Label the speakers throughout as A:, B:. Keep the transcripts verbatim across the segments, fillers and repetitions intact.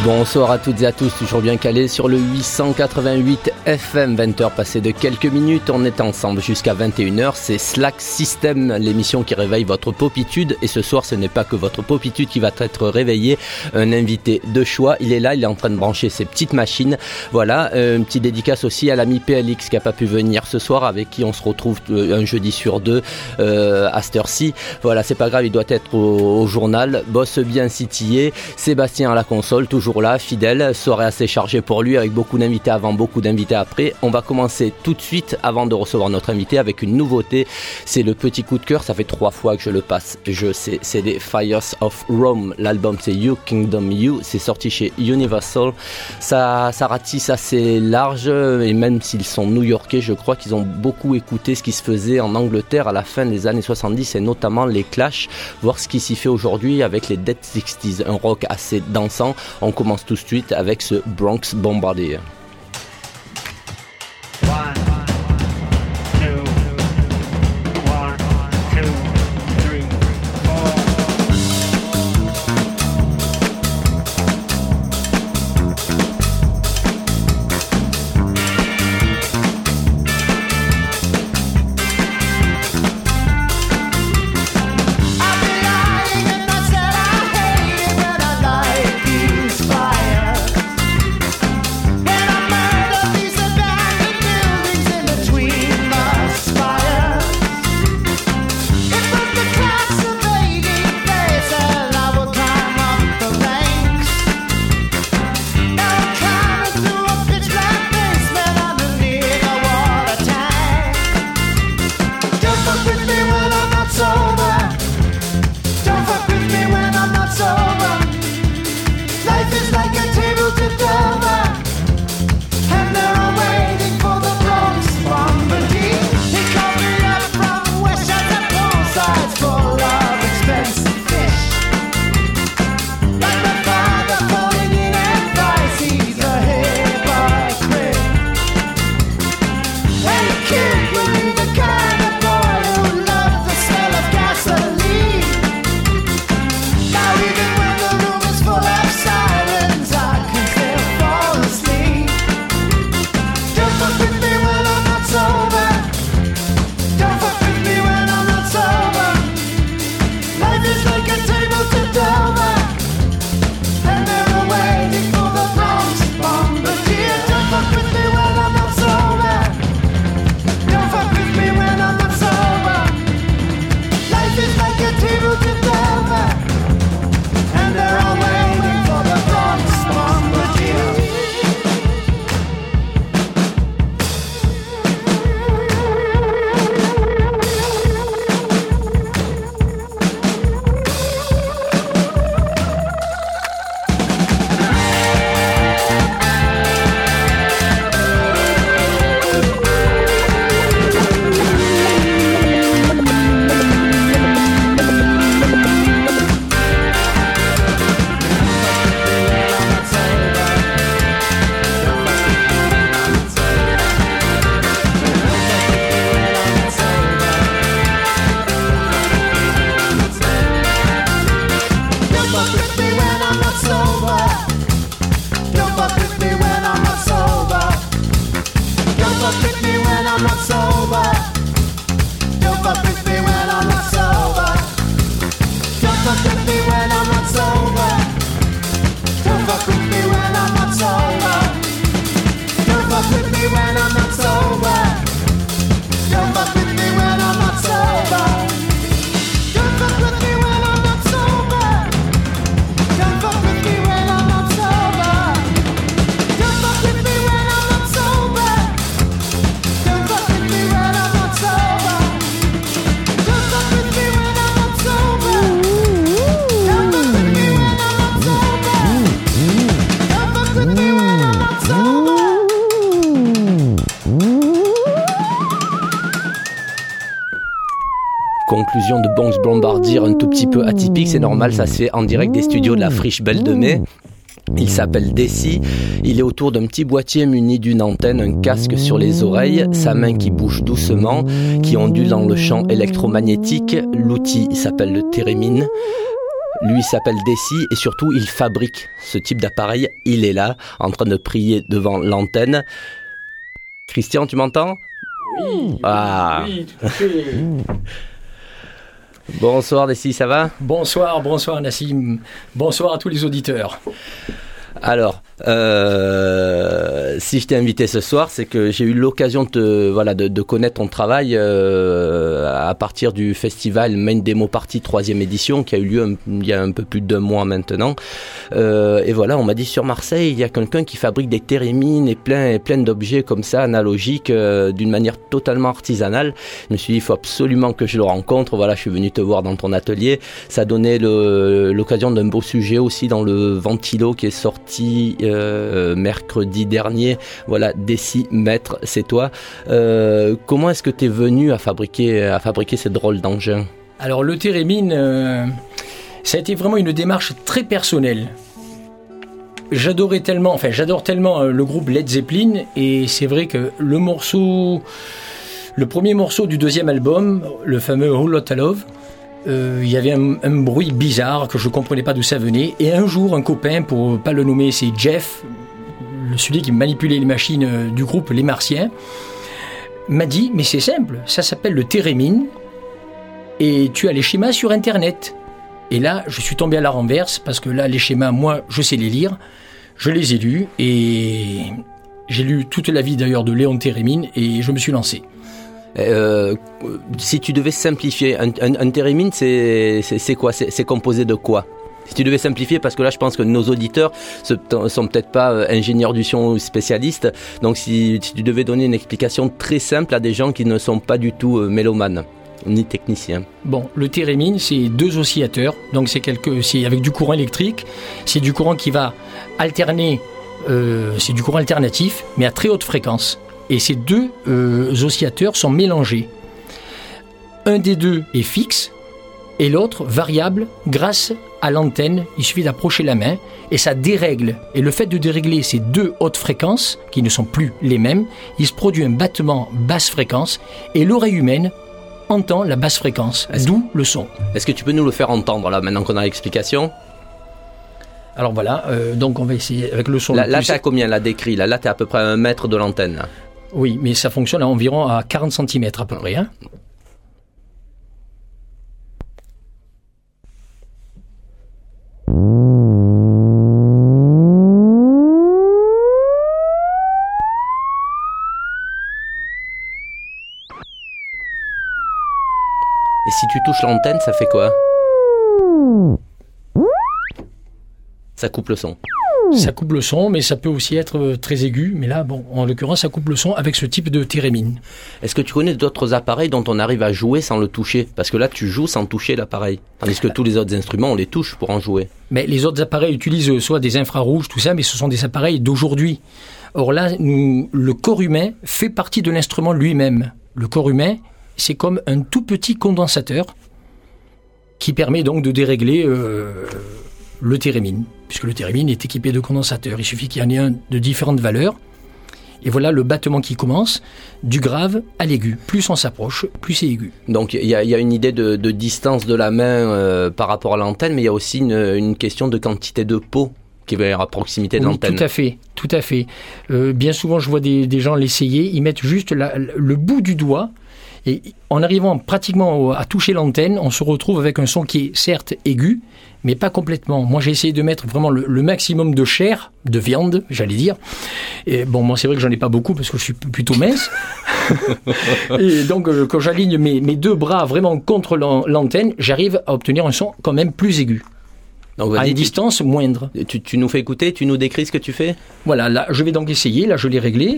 A: Bonsoir à toutes et à tous, toujours bien calé sur le huit cent quatre-vingt-huit F M, vingt heures passées de quelques minutes, on est ensemble jusqu'à vingt et une heures, c'est Slack System, l'émission qui réveille votre popitude, et ce soir ce n'est pas que votre popitude qui va être réveillée, un invité de choix, il est là, il est en train de brancher ses petites machines, voilà, euh, une petite dédicace aussi à l'ami P L X qui n'a pas pu venir ce soir, avec qui on se retrouve un jeudi sur deux euh, à cette heure-ci, voilà, c'est pas grave, il doit être au, au journal, bosse bien sitillé, Sébastien à la console, toujours là, fidèle, soirée assez chargée pour lui avec beaucoup d'invités avant, beaucoup d'invités après. On va commencer tout de suite avant de recevoir notre invité avec une nouveauté, c'est le petit coup de cœur, ça fait trois fois que je le passe, je sais, c'est les Fires of Rome, l'album c'est You Kingdom You, c'est sorti chez Universal, ça, ça ratisse assez large et même s'ils sont new-yorkais, je crois qu'ils ont beaucoup écouté ce qui se faisait en Angleterre à la fin des années soixante-dix et notamment les Clash, voir ce qui s'y fait aujourd'hui avec les Dead sixties, un rock assez dansant. On commence tout de suite avec ce Bronx Bombardier. Conclusion de Bronx Bombardier, un tout petit peu atypique, c'est normal, ça se fait en direct des studios de la Friche Belle de Mai. Il s'appelle Desi, il est autour d'un petit boîtier muni d'une antenne, un casque sur les oreilles, sa main qui bouge doucement, qui ondule dans le champ électromagnétique. L'outil s'appelle le thérémine. Lui s'appelle Desi et surtout il fabrique ce type d'appareil. Il est là, en train de prier devant l'antenne. Christian, tu m'entends ?
B: Oui,
A: ah.
B: oui, tout à fait.
A: Bonsoir Desi, ça va ?
B: Bonsoir, bonsoir Nassim. Bonsoir à tous les auditeurs.
A: Alors, euh, si je t'ai invité ce soir, c'est que j'ai eu l'occasion de, te, voilà, de, de connaître ton travail euh, à partir du festival Main Demo Party troisième édition qui a eu lieu un, il y a un peu plus d'un mois maintenant. Euh, et voilà, on m'a dit sur Marseille, il y a quelqu'un qui fabrique des térémines et plein, et plein d'objets comme ça, analogiques, euh, d'une manière totalement artisanale. Je me suis dit, il faut absolument que je le rencontre. Voilà, je suis venu te voir dans ton atelier. Ça donnait le, l'occasion d'un beau sujet aussi dans le Ventilo qui est sorti Euh, mercredi dernier. Voilà, Desi Maître, c'est toi. Euh, comment est-ce que tu es venu à fabriquer, à fabriquer ces drôles d'engins ?
B: Alors le térémine, euh, ça a été vraiment une démarche très personnelle. J'adorais tellement, enfin j'adore tellement euh, le groupe Led Zeppelin, et c'est vrai que le morceau, le premier morceau du deuxième album, le fameux Whole Lotta Love, il euh, y avait un, un bruit bizarre que je ne comprenais pas d'où ça venait. Et un jour, un copain, pour ne pas le nommer, c'est Jeff, celui qui manipulait les machines du groupe Les Martiens, m'a dit, mais c'est simple, ça s'appelle le térémine, et tu as les schémas sur Internet. Et là, je suis tombé à la renverse, parce que là, les schémas, moi, je sais les lire, je les ai lus, et j'ai lu toute la vie d'ailleurs de Léon Térémine, et je me suis lancé.
A: Euh, si tu devais simplifier, un, un, un térémine, c'est, c'est, c'est quoi ? c'est, c'est composé de quoi ? Si tu devais simplifier, parce que là, je pense que nos auditeurs ne sont peut-être pas ingénieurs du son ou spécialistes, donc si, si tu devais donner une explication très simple à des gens qui ne sont pas du tout euh, mélomanes, ni techniciens.
B: Bon, le térémine, c'est deux oscillateurs, donc c'est, quelque, c'est avec du courant électrique, c'est du courant qui va alterner, euh, c'est du courant alternatif, mais à très haute fréquence. Et ces deux euh, oscillateurs sont mélangés. Un des deux est fixe et l'autre variable grâce à l'antenne. Il suffit d'approcher la main et ça dérègle. Et le fait de dérégler ces deux hautes fréquences, qui ne sont plus les mêmes, il se produit un battement basse fréquence et l'oreille humaine entend la basse fréquence, Est-ce d'où le son.
A: Est-ce que tu peux nous le faire entendre là, maintenant qu'on a l'explication ?
B: Alors voilà, euh, donc on va essayer avec le son.
A: Là,
B: le
A: là
B: plus...
A: t'es à combien, là, décrit là, là, t'es à peu près à un mètre de l'antenne. Là.
B: Oui, mais ça fonctionne à environ à quarante centimètres à peu près. Hein.
A: Et si tu touches l'antenne, ça fait quoi ? Ça coupe le son.
B: Ça coupe le son, mais ça peut aussi être très aigu. Mais là, bon, en l'occurrence, ça coupe le son avec ce type de térémine.
A: Est-ce que tu connais d'autres appareils dont on arrive à jouer sans le toucher ? Parce que là, tu joues sans toucher l'appareil. Tandis que tous les autres instruments, on les touche pour en jouer.
B: Mais les autres appareils utilisent soit des infrarouges, tout ça, mais ce sont des appareils d'aujourd'hui. Or là, nous, le corps humain fait partie de l'instrument lui-même. Le corps humain, c'est comme un tout petit condensateur qui permet donc de dérégler... Euh, le térémine, puisque le térémine est équipé de condensateurs. Il suffit qu'il y en ait un de différentes valeurs. Et voilà le battement qui commence, du grave à l'aigu. Plus on s'approche, plus c'est aigu.
A: Donc il y, y a une idée de, de distance de la main euh, par rapport à l'antenne, mais il y a aussi une, une question de quantité de peau qui va être à proximité de
B: oui,
A: l'antenne.
B: Tout à fait, tout à fait. Euh, bien souvent, je vois des, des gens l'essayer, ils mettent juste la, le bout du doigt, et en arrivant pratiquement à toucher l'antenne, on se retrouve avec un son qui est certes aigu, mais pas complètement. Moi, j'ai essayé de mettre vraiment le, le maximum de chair, de viande, j'allais dire. Et bon, moi, c'est vrai que j'en ai pas beaucoup parce que je suis plutôt mince. Et donc, euh, quand j'aligne mes, mes deux bras vraiment contre l'antenne, j'arrive à obtenir un son quand même plus aigu. Donc, à une distance
A: tu,
B: moindre.
A: Tu, tu nous fais écouter, tu nous décris ce que tu fais ?
B: Voilà, là, je vais donc essayer. Là, je l'ai réglé.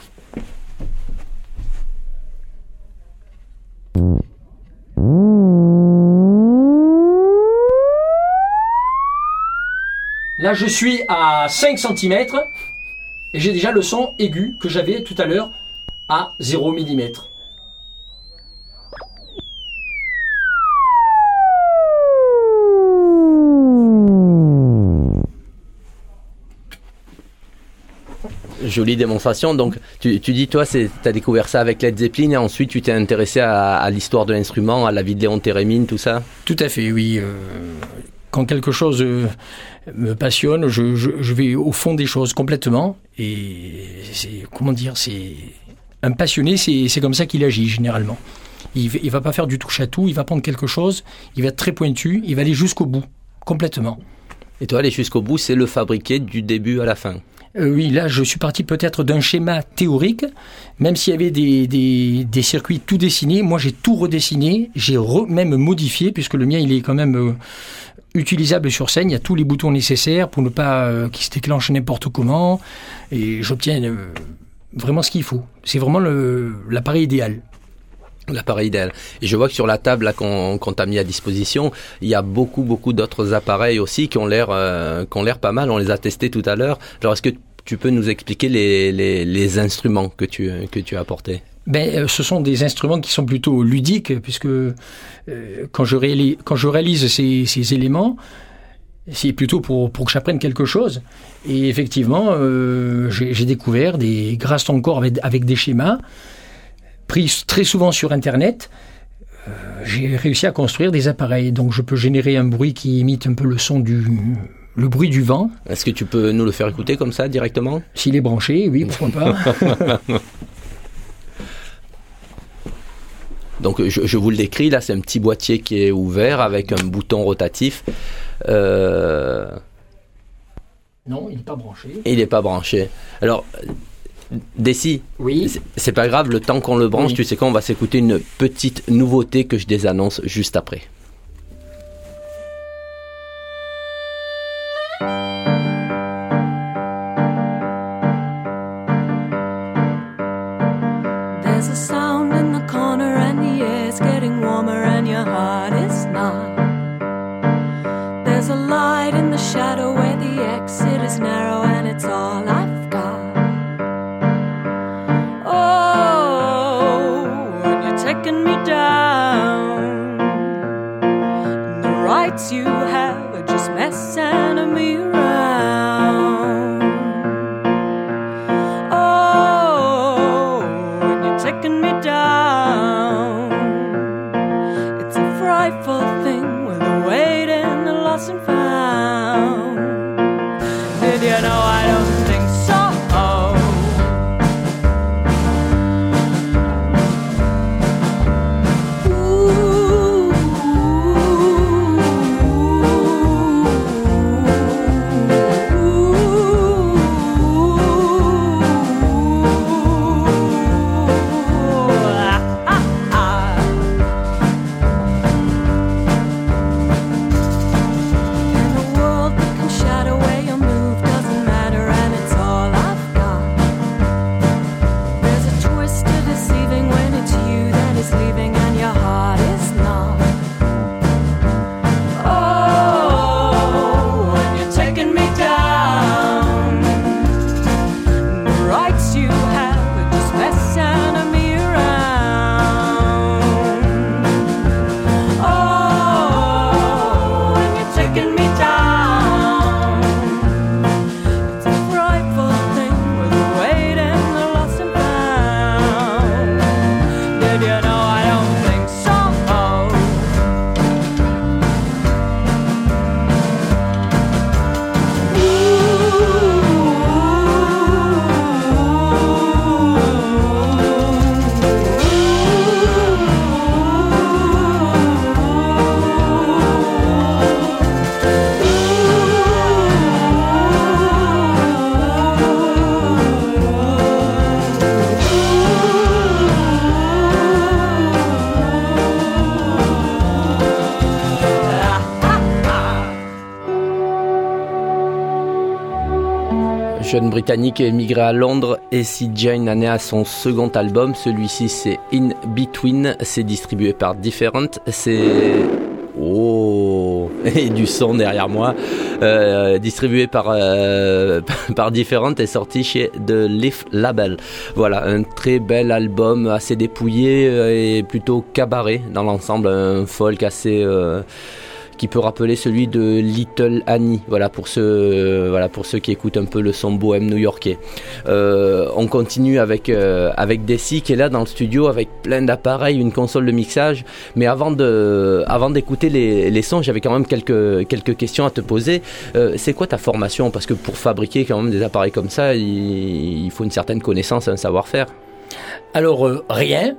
B: Là, je suis à cinq centimètres et j'ai déjà le son aigu que j'avais tout à l'heure à zéro millimètre.
A: Jolie démonstration. Donc, tu, tu dis, toi, tu as découvert ça avec Led Zeppelin et ensuite tu t'es intéressé à, à l'histoire de l'instrument, à la vie de Léon Térémine, tout ça ?
B: Tout à fait, oui. Euh, quand quelque chose euh, me passionne, je, je, je vais au fond des choses complètement. Et c'est, comment dire, c'est un passionné, c'est, c'est comme ça qu'il agit généralement. Il ne va pas faire du touche-à-tout, il va prendre quelque chose, il va être très pointu, il va aller jusqu'au bout, complètement.
A: Et toi, aller jusqu'au bout, c'est le fabriquer du début à la fin.
B: Euh, oui, là, je suis parti peut-être d'un schéma théorique, même s'il y avait des, des, des circuits tout dessinés. Moi, j'ai tout redessiné, j'ai re, même modifié, puisque le mien, il est quand même euh, utilisable sur scène. Il y a tous les boutons nécessaires pour ne pas euh, qu'il se déclenche n'importe comment. Et j'obtiens euh, vraiment ce qu'il faut. C'est vraiment le, l'appareil idéal.
A: L'appareil idéal. Et je vois que sur la table là, qu'on, qu'on t'a mis à disposition, il y a beaucoup, beaucoup d'autres appareils aussi qui ont l'air, euh, qui ont l'air pas mal. On les a testés tout à l'heure. Alors, est-ce que tu peux nous expliquer les, les, les instruments que tu, que tu as apportés ?
B: Ben, ce sont des instruments qui sont plutôt ludiques, puisque euh, quand, je réalise, quand je réalise ces, ces éléments, c'est plutôt pour, pour que j'apprenne quelque chose. Et effectivement, euh, j'ai, j'ai découvert, des, grâce encore avec, avec des schémas, pris très souvent sur Internet, euh, j'ai réussi à construire des appareils. Donc je peux générer un bruit qui imite un peu le son du... le bruit du vent.
A: Est-ce que tu peux nous le faire écouter comme ça, directement ?
B: S'il est branché, oui, pourquoi pas.
A: Donc je, je vous le décris, là c'est un petit boîtier qui est ouvert avec un bouton rotatif. Euh...
B: Non, il n'est pas branché.
A: Et il n'est pas branché. Alors... Dessy,
B: oui.
A: c'est, c'est pas grave, le temps qu'on le branche, oui. Tu sais quoi, on va s'écouter une petite nouveauté que je désannonce juste après.
C: There's a sound in the corner and the air's getting warmer and your heart is not. There's a light in the shadow where the exit is narrow and it's all I've got. Taking me down, and the rights you have are just messing me around. Oh, when you're taking me down, it's a frightful thing with the weight and the lost and found. Did you know I don't think so?
A: Jeune britannique émigré à Londres, Essie Jane en est à son second album. Celui-ci, c'est In Between. C'est distribué par Different. C'est... Oh, et du son derrière moi. Euh, distribué par, euh, par Different et sorti chez The Leaf Label. Voilà, un très bel album, assez dépouillé et plutôt cabaret dans l'ensemble. Un folk assez... Euh, qui peut rappeler celui de Little Annie, voilà pour ceux, euh, voilà pour ceux qui écoutent un peu le son bohème new-yorkais. Euh, on continue avec euh, avec Desi qui est là dans le studio avec plein d'appareils, une console de mixage. Mais avant de avant d'écouter les, les sons, j'avais quand même quelques quelques questions à te poser. Euh, c'est quoi ta formation? Parce que pour fabriquer quand même des appareils comme ça, il, il faut une certaine connaissance, un savoir-faire.
B: Alors, euh, rien.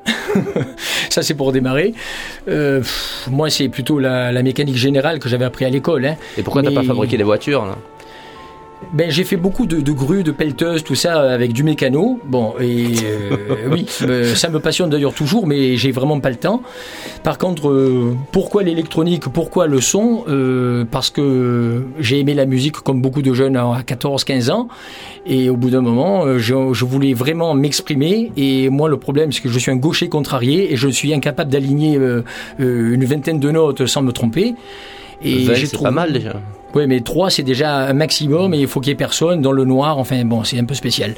B: Ça, c'est pour démarrer. Euh, pff, moi, c'est plutôt la, la mécanique générale que j'avais appris à l'école. Hein.
A: Et pourquoi Mais... t'as pas fabriqué des voitures, là?
B: Ben, j'ai fait beaucoup de, de grues, de pelleteuses, tout ça avec du mécano. Bon, et euh, oui, euh, ça me passionne d'ailleurs toujours, mais j'ai vraiment pas le temps. Par contre, euh, pourquoi l'électronique, pourquoi le son euh, Parce que j'ai aimé la musique comme beaucoup de jeunes à quatorze quinze ans. Et au bout d'un moment, euh, je, je voulais vraiment m'exprimer. Et moi, le problème, c'est que je suis un gaucher contrarié et je suis incapable d'aligner euh, euh, une vingtaine de notes sans me tromper. Et
A: vingt,
B: j'ai
A: c'est
B: trouvé...
A: pas mal déjà.
B: Oui, mais trois, c'est déjà un maximum et il faut qu'il y ait personne dans le noir. Enfin, bon, c'est un peu spécial.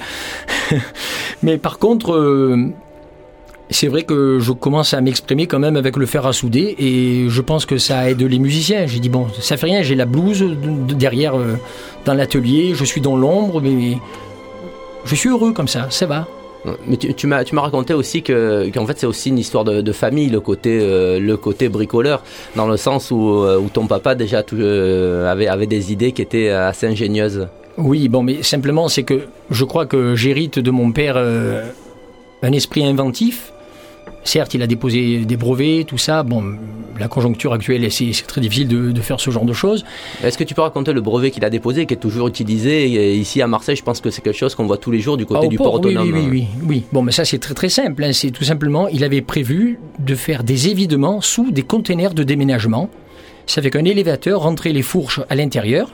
B: Mais par contre, euh, c'est vrai que je commence à m'exprimer quand même avec le fer à souder et je pense que ça aide les musiciens. J'ai dit, bon, ça fait rien, j'ai la blouse de, de derrière euh, dans l'atelier, je suis dans l'ombre, mais je suis heureux comme ça, ça va.
A: Mais tu, tu, m'as, tu m'as raconté aussi que, qu'en fait c'est aussi une histoire de, de famille, le côté, euh, le côté bricoleur, dans le sens où, euh, où ton papa déjà tout, euh, avait, avait des idées qui étaient assez ingénieuses.
B: Oui, bon, mais simplement c'est que je crois que j'hérite de mon père euh, un esprit inventif. Certes, il a déposé des brevets, tout ça. Bon, la conjoncture actuelle, c'est, c'est très difficile de, de faire ce genre de choses.
A: Est-ce que tu peux raconter le brevet qu'il a déposé, qui est toujours utilisé et ici à Marseille? Je pense que c'est quelque chose qu'on voit tous les jours du côté
B: ah,
A: du
B: port,
A: port autonome.
B: Oui, oui, oui, oui, oui. Bon, mais ça, c'est très très simple. Hein. C'est tout simplement, il avait prévu de faire des évidements sous des containers de déménagement. Ça fait qu'un élévateur rentrait les fourches à l'intérieur.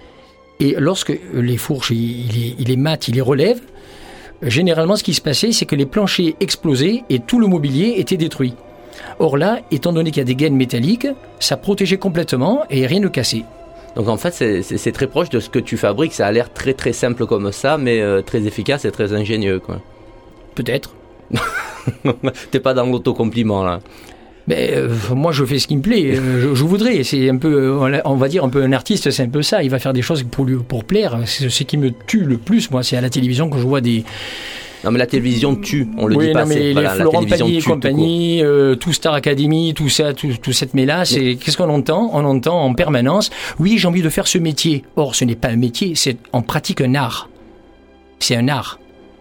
B: Et lorsque les fourches, il, il, les, il les mate, il les relève, généralement, ce qui se passait, c'est que les planchers explosaient et tout le mobilier était détruit. Or là, étant donné qu'il y a des gaines métalliques, ça protégeait complètement et rien ne cassait.
A: Donc en fait, c'est, c'est, c'est très proche de ce que tu fabriques. Ça a l'air très très simple comme ça, mais euh, très efficace et très ingénieux, quoi.
B: Peut-être.
A: T'es pas dans l'autocompliment, là.
B: Mais euh, moi, je fais ce qui me plaît. Euh, je, je voudrais. C'est un peu, on va dire, un peu un artiste. C'est un peu ça. Il va faire des choses pour lui, pour plaire. C'est ce qui me tue le plus. Moi, c'est à la télévision que je vois des.
A: Non, mais la télévision tue. On le
B: oui,
A: dit
B: non,
A: pas.
B: Mais
A: c'est,
B: les
A: voilà,
B: Florent Pagny et compagnie, tout, euh, tout Star Academy, tout ça, tout, tout cette mêlée-là, c'est oui. Qu'est-ce qu'on entend? On entend en permanence. Oui, j'ai envie de faire ce métier. Or, ce n'est pas un métier. C'est en pratique un art. C'est un art.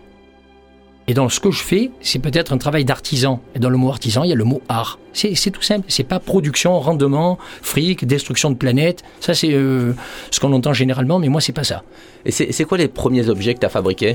B: Et dans ce que je fais, c'est peut-être un travail d'artisan. Et dans le mot artisan, il y a le mot art. C'est, c'est tout simple. C'est pas production, rendement, fric, destruction de planète. Ça, c'est euh, ce qu'on entend généralement, mais moi, c'est pas ça.
A: Et c'est, c'est quoi les premiers objets que tu as fabriqués?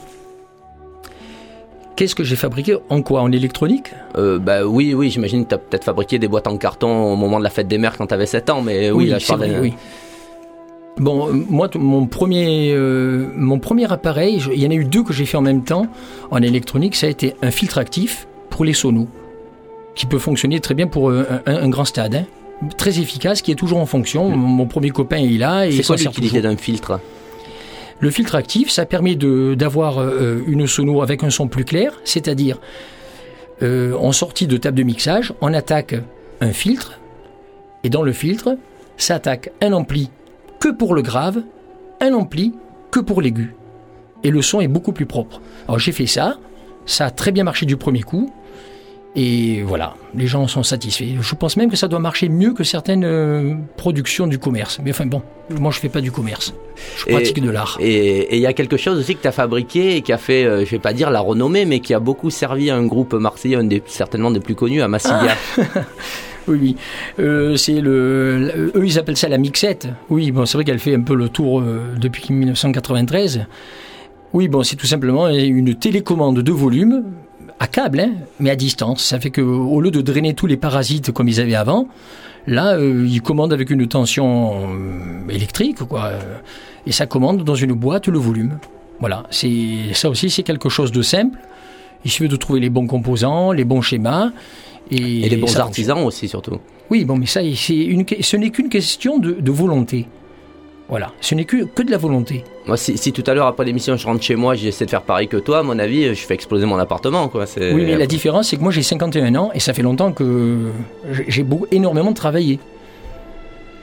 B: Qu'est-ce que j'ai fabriqué? En quoi? En électronique?
A: euh, bah, Oui, oui, j'imagine que tu as peut-être fabriqué des boîtes en carton au moment de la fête des mères quand tu avais sept ans, mais oui,
B: oui
A: là, je parle
B: vrai, oui. Bon, moi, t- mon premier, euh, mon premier appareil, je, il y en a eu deux que j'ai fait en même temps en électronique. Ça a été un filtre actif pour les sonos, qui peut fonctionner très bien pour un, un, un grand stade, hein. Très efficace, qui est toujours en fonction. Mmh. Mon, mon premier copain est là. Et
A: c'est quoi l'utilité d'un filtre?
B: Le filtre actif, ça permet de, d'avoir euh, une sono avec un son plus clair, c'est-à-dire euh, en sortie de table de mixage, on attaque un filtre, et dans le filtre, ça attaque un ampli que pour le grave, un ampli que pour l'aigu. Et le son est beaucoup plus propre. Alors j'ai fait ça, ça a très bien marché du premier coup, et voilà, les gens sont satisfaits. Je pense même que ça doit marcher mieux que certaines euh, productions du commerce. Mais enfin bon, moi je fais pas du commerce, je pratique
A: et,
B: de l'art.
A: Et il y a quelque chose aussi que tu as fabriqué et qui a fait, euh, je vais pas dire la renommée, mais qui a beaucoup servi à un groupe marseillais, un des, certainement des plus connus, à Massilia. Ah.
B: Oui, oui. Euh, c'est le, le, eux, ils appellent ça la mixette. Oui, bon, c'est vrai qu'elle fait un peu le tour euh, depuis dix-neuf cent quatre-vingt-treize. Oui, bon, c'est tout simplement une télécommande de volume à câble, hein, mais à distance. Ça fait qu'au lieu de drainer tous les parasites comme ils avaient avant, là, euh, ils commandent avec une tension euh, électrique, quoi. Et ça commande dans une boîte le volume. Voilà. C'est, ça aussi, c'est quelque chose de simple. Il suffit de trouver les bons composants, les bons schémas. Et,
A: et les bons
B: ça,
A: artisans on... aussi, surtout.
B: Oui, bon, mais ça, c'est une, ce n'est qu'une question de, de volonté. Voilà, ce n'est que, que de la volonté.
A: Moi, si, si tout à l'heure, après l'émission, je rentre chez moi, j'essaie de faire pareil que toi, à mon avis, je fais exploser mon appartement, quoi. C'est...
B: Oui, mais la différence, c'est que moi, j'ai cinquante et un ans, et ça fait longtemps que j'ai beaucoup, énormément travaillé.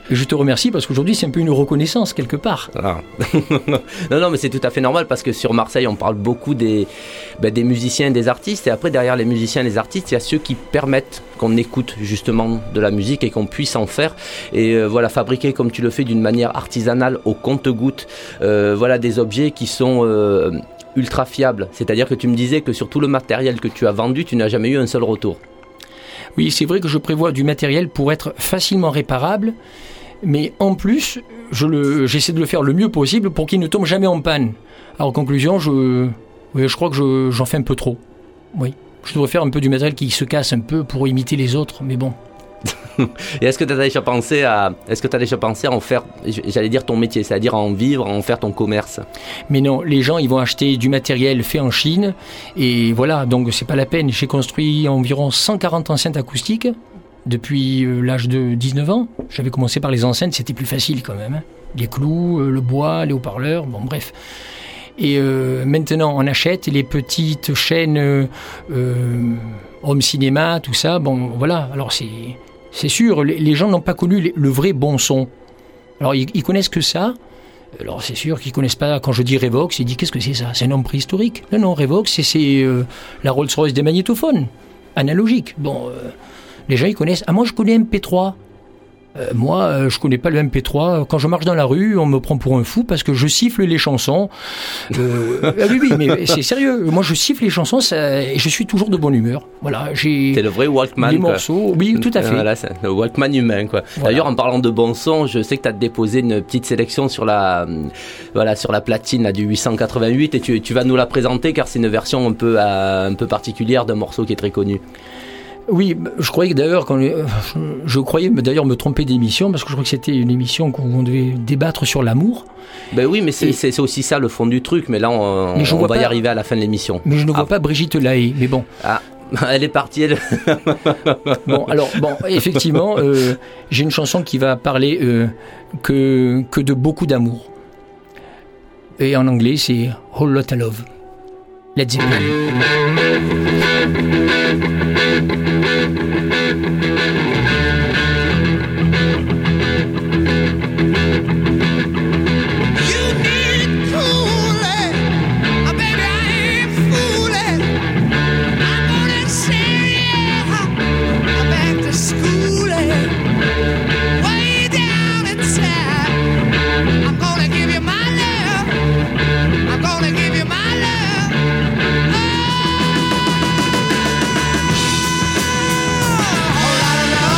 B: Et je te remercie parce qu'aujourd'hui, c'est un peu une reconnaissance quelque part.
A: Ah. non, non, mais c'est tout à fait normal parce que sur Marseille, on parle beaucoup des, ben, des musiciens et des artistes. Et après, derrière les musiciens et les artistes, il y a ceux qui permettent qu'on écoute justement de la musique et qu'on puisse en faire. Et euh, voilà, fabriquer comme tu le fais d'une manière artisanale au compte-gouttes, euh, voilà, des objets qui sont euh, ultra fiables. C'est-à-dire que tu me disais que sur tout le matériel que tu as vendu, tu n'as jamais eu un seul retour.
B: Oui, c'est vrai que je prévois du matériel pour être facilement réparable, mais en plus, je le, j'essaie de le faire le mieux possible pour qu'il ne tombe jamais en panne. Alors, en conclusion, je, oui, je crois que je, j'en fais un peu trop. Oui, je devrais faire un peu du matériel qui se casse un peu pour imiter les autres, mais bon.
A: Et est-ce que tu as déjà pensé à, est-ce que tu as déjà pensé à en faire, j'allais dire ton métier, c'est-à-dire à en vivre, à en faire ton commerce?
B: Mais non, les gens, ils vont acheter du matériel fait en Chine, et voilà, donc c'est pas la peine. J'ai construit environ cent quarante enceintes acoustiques depuis euh, l'âge de dix-neuf ans. J'avais commencé par les enceintes, c'était plus facile quand même. Hein. Les clous, euh, le bois, les haut-parleurs, bon bref. Et euh, maintenant, on achète les petites chaînes euh, euh, home cinéma, tout ça. Bon, voilà, alors c'est... C'est sûr, les gens n'ont pas connu le vrai bon son. Alors, ils, ils connaissent que ça. Alors, c'est sûr qu'ils connaissent pas. Quand je dis Revox, ils disent qu'est-ce que c'est ça? C'est un homme préhistorique. Non, non, Revox, c'est, c'est euh, la Rolls-Royce des magnétophones. Analogique. Bon, euh, les gens, ils connaissent. Ah, moi, je connais M P trois. Euh, moi, euh, je connais pas le M P trois. Quand je marche dans la rue, on me prend pour un fou parce que je siffle les chansons. Euh, ah oui, oui, mais c'est sérieux. Moi, je siffle les chansons ça, et je suis toujours de bonne humeur. Voilà, j'ai.
A: C'est le vrai Walkman.
B: Les
A: quoi.
B: morceaux, oui, tout à fait.
A: Voilà, c'est le Walkman humain, quoi. Voilà. D'ailleurs, en parlant de bon son, je sais que tu as déposé une petite sélection sur la, voilà, sur la platine là, du huit cent quatre-vingt-huit et tu, tu vas nous la présenter car c'est une version un peu, euh, un peu particulière d'un morceau qui est très connu.
B: Oui, je croyais que d'ailleurs, quand je, je croyais d'ailleurs me tromper d'émission parce que je crois que c'était une émission où on devait débattre sur l'amour.
A: Ben oui, mais c'est, c'est, c'est aussi ça le fond du truc. Mais là, on, mais on va pas, y arriver à la fin de l'émission.
B: Mais je ne vois
A: ah.
B: pas Brigitte Lahaye. Mais bon.
A: Ah, elle est partie. Elle...
B: bon, alors bon, effectivement, euh, j'ai une chanson qui va parler euh, que que de beaucoup d'amour. Et en anglais, c'est Whole Lotta Love. Led Zeppelin.
D: Oh,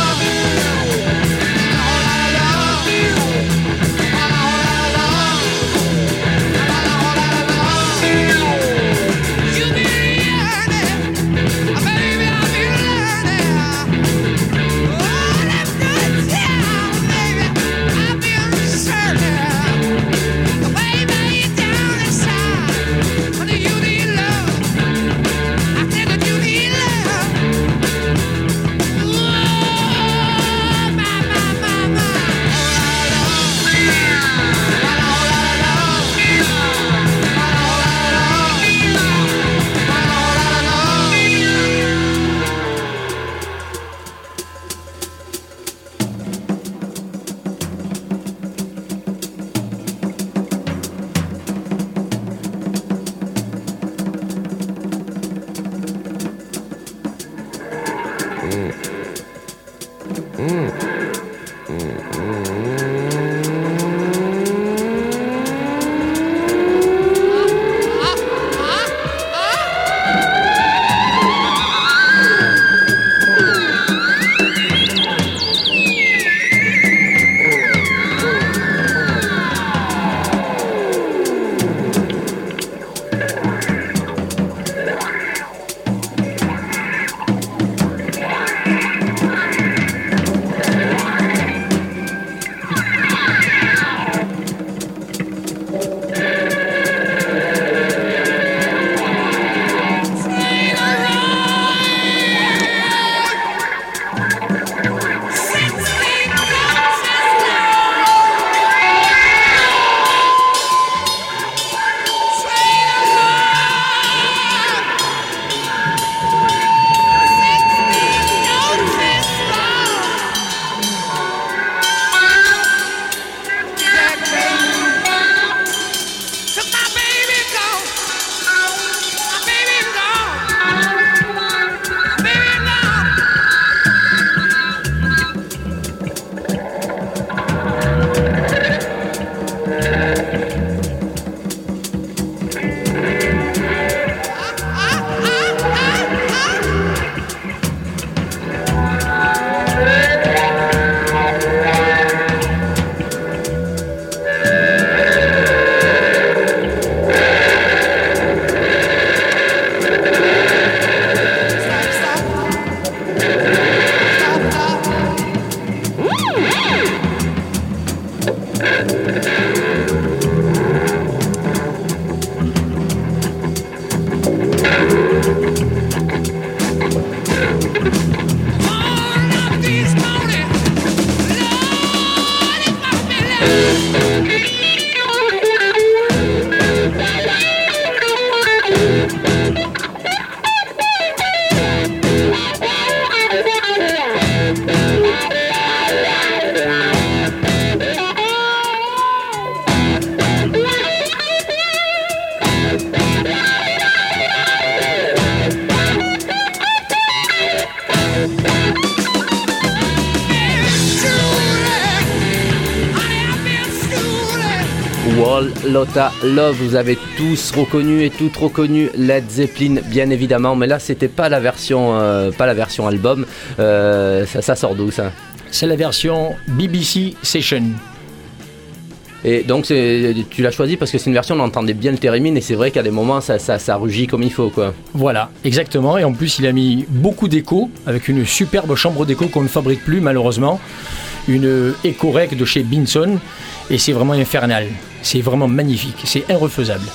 A: Whole Lotta Love. Vous avez tous reconnu et toutes reconnu Led Zeppelin, bien évidemment, mais là c'était pas la version, euh, pas la version album. Euh, ça, ça sort d'où ça?
B: C'est la version B B C Session.
A: Et donc c'est, tu l'as choisi parce que c'est une version où on entendait bien le thérémine et c'est vrai qu'à des moments ça, ça, ça rugit comme il faut quoi.
B: Voilà, exactement. Et en plus il a mis beaucoup d'écho avec une superbe chambre d'écho qu'on ne fabrique plus malheureusement. Une Echo-Rec de chez Binson et c'est vraiment infernal. C'est vraiment magnifique, c'est irrefaisable.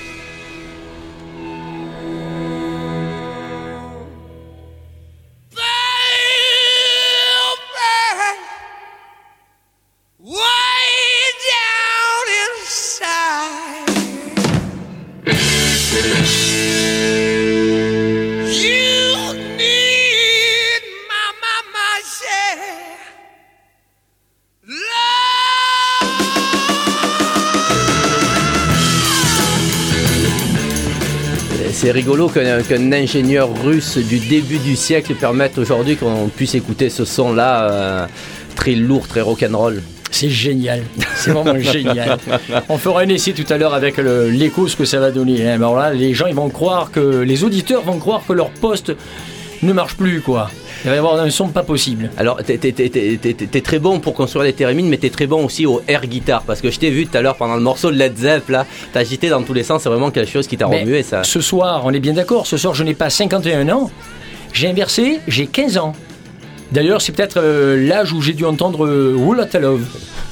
A: C'est rigolo qu'un, qu'un ingénieur russe du début du siècle permette aujourd'hui qu'on puisse écouter ce son-là euh, très lourd, très rock'n'roll.
B: C'est génial, c'est vraiment génial. On fera un essai tout à l'heure avec le, l'écho, ce que ça va donner. Hein. Alors là, les gens ils vont croire que, les auditeurs vont croire que leur poste ne marche plus quoi. Il va y avoir un son pas possible.
A: Alors, t'es, t'es, t'es, t'es, t'es, t'es très bon pour construire les thérémines, mais t'es très bon aussi au air guitar. Parce que je t'ai vu tout à l'heure pendant le morceau de Led Zepp, là, t'as agité dans tous les sens, c'est vraiment quelque chose qui t'a mais remué, ça.
B: Ce soir, on est bien d'accord, ce soir je n'ai pas cinquante et un ans, j'ai inversé, j'ai quinze ans. D'ailleurs, c'est peut-être euh, l'âge où j'ai dû entendre euh, Whole Lotta Love.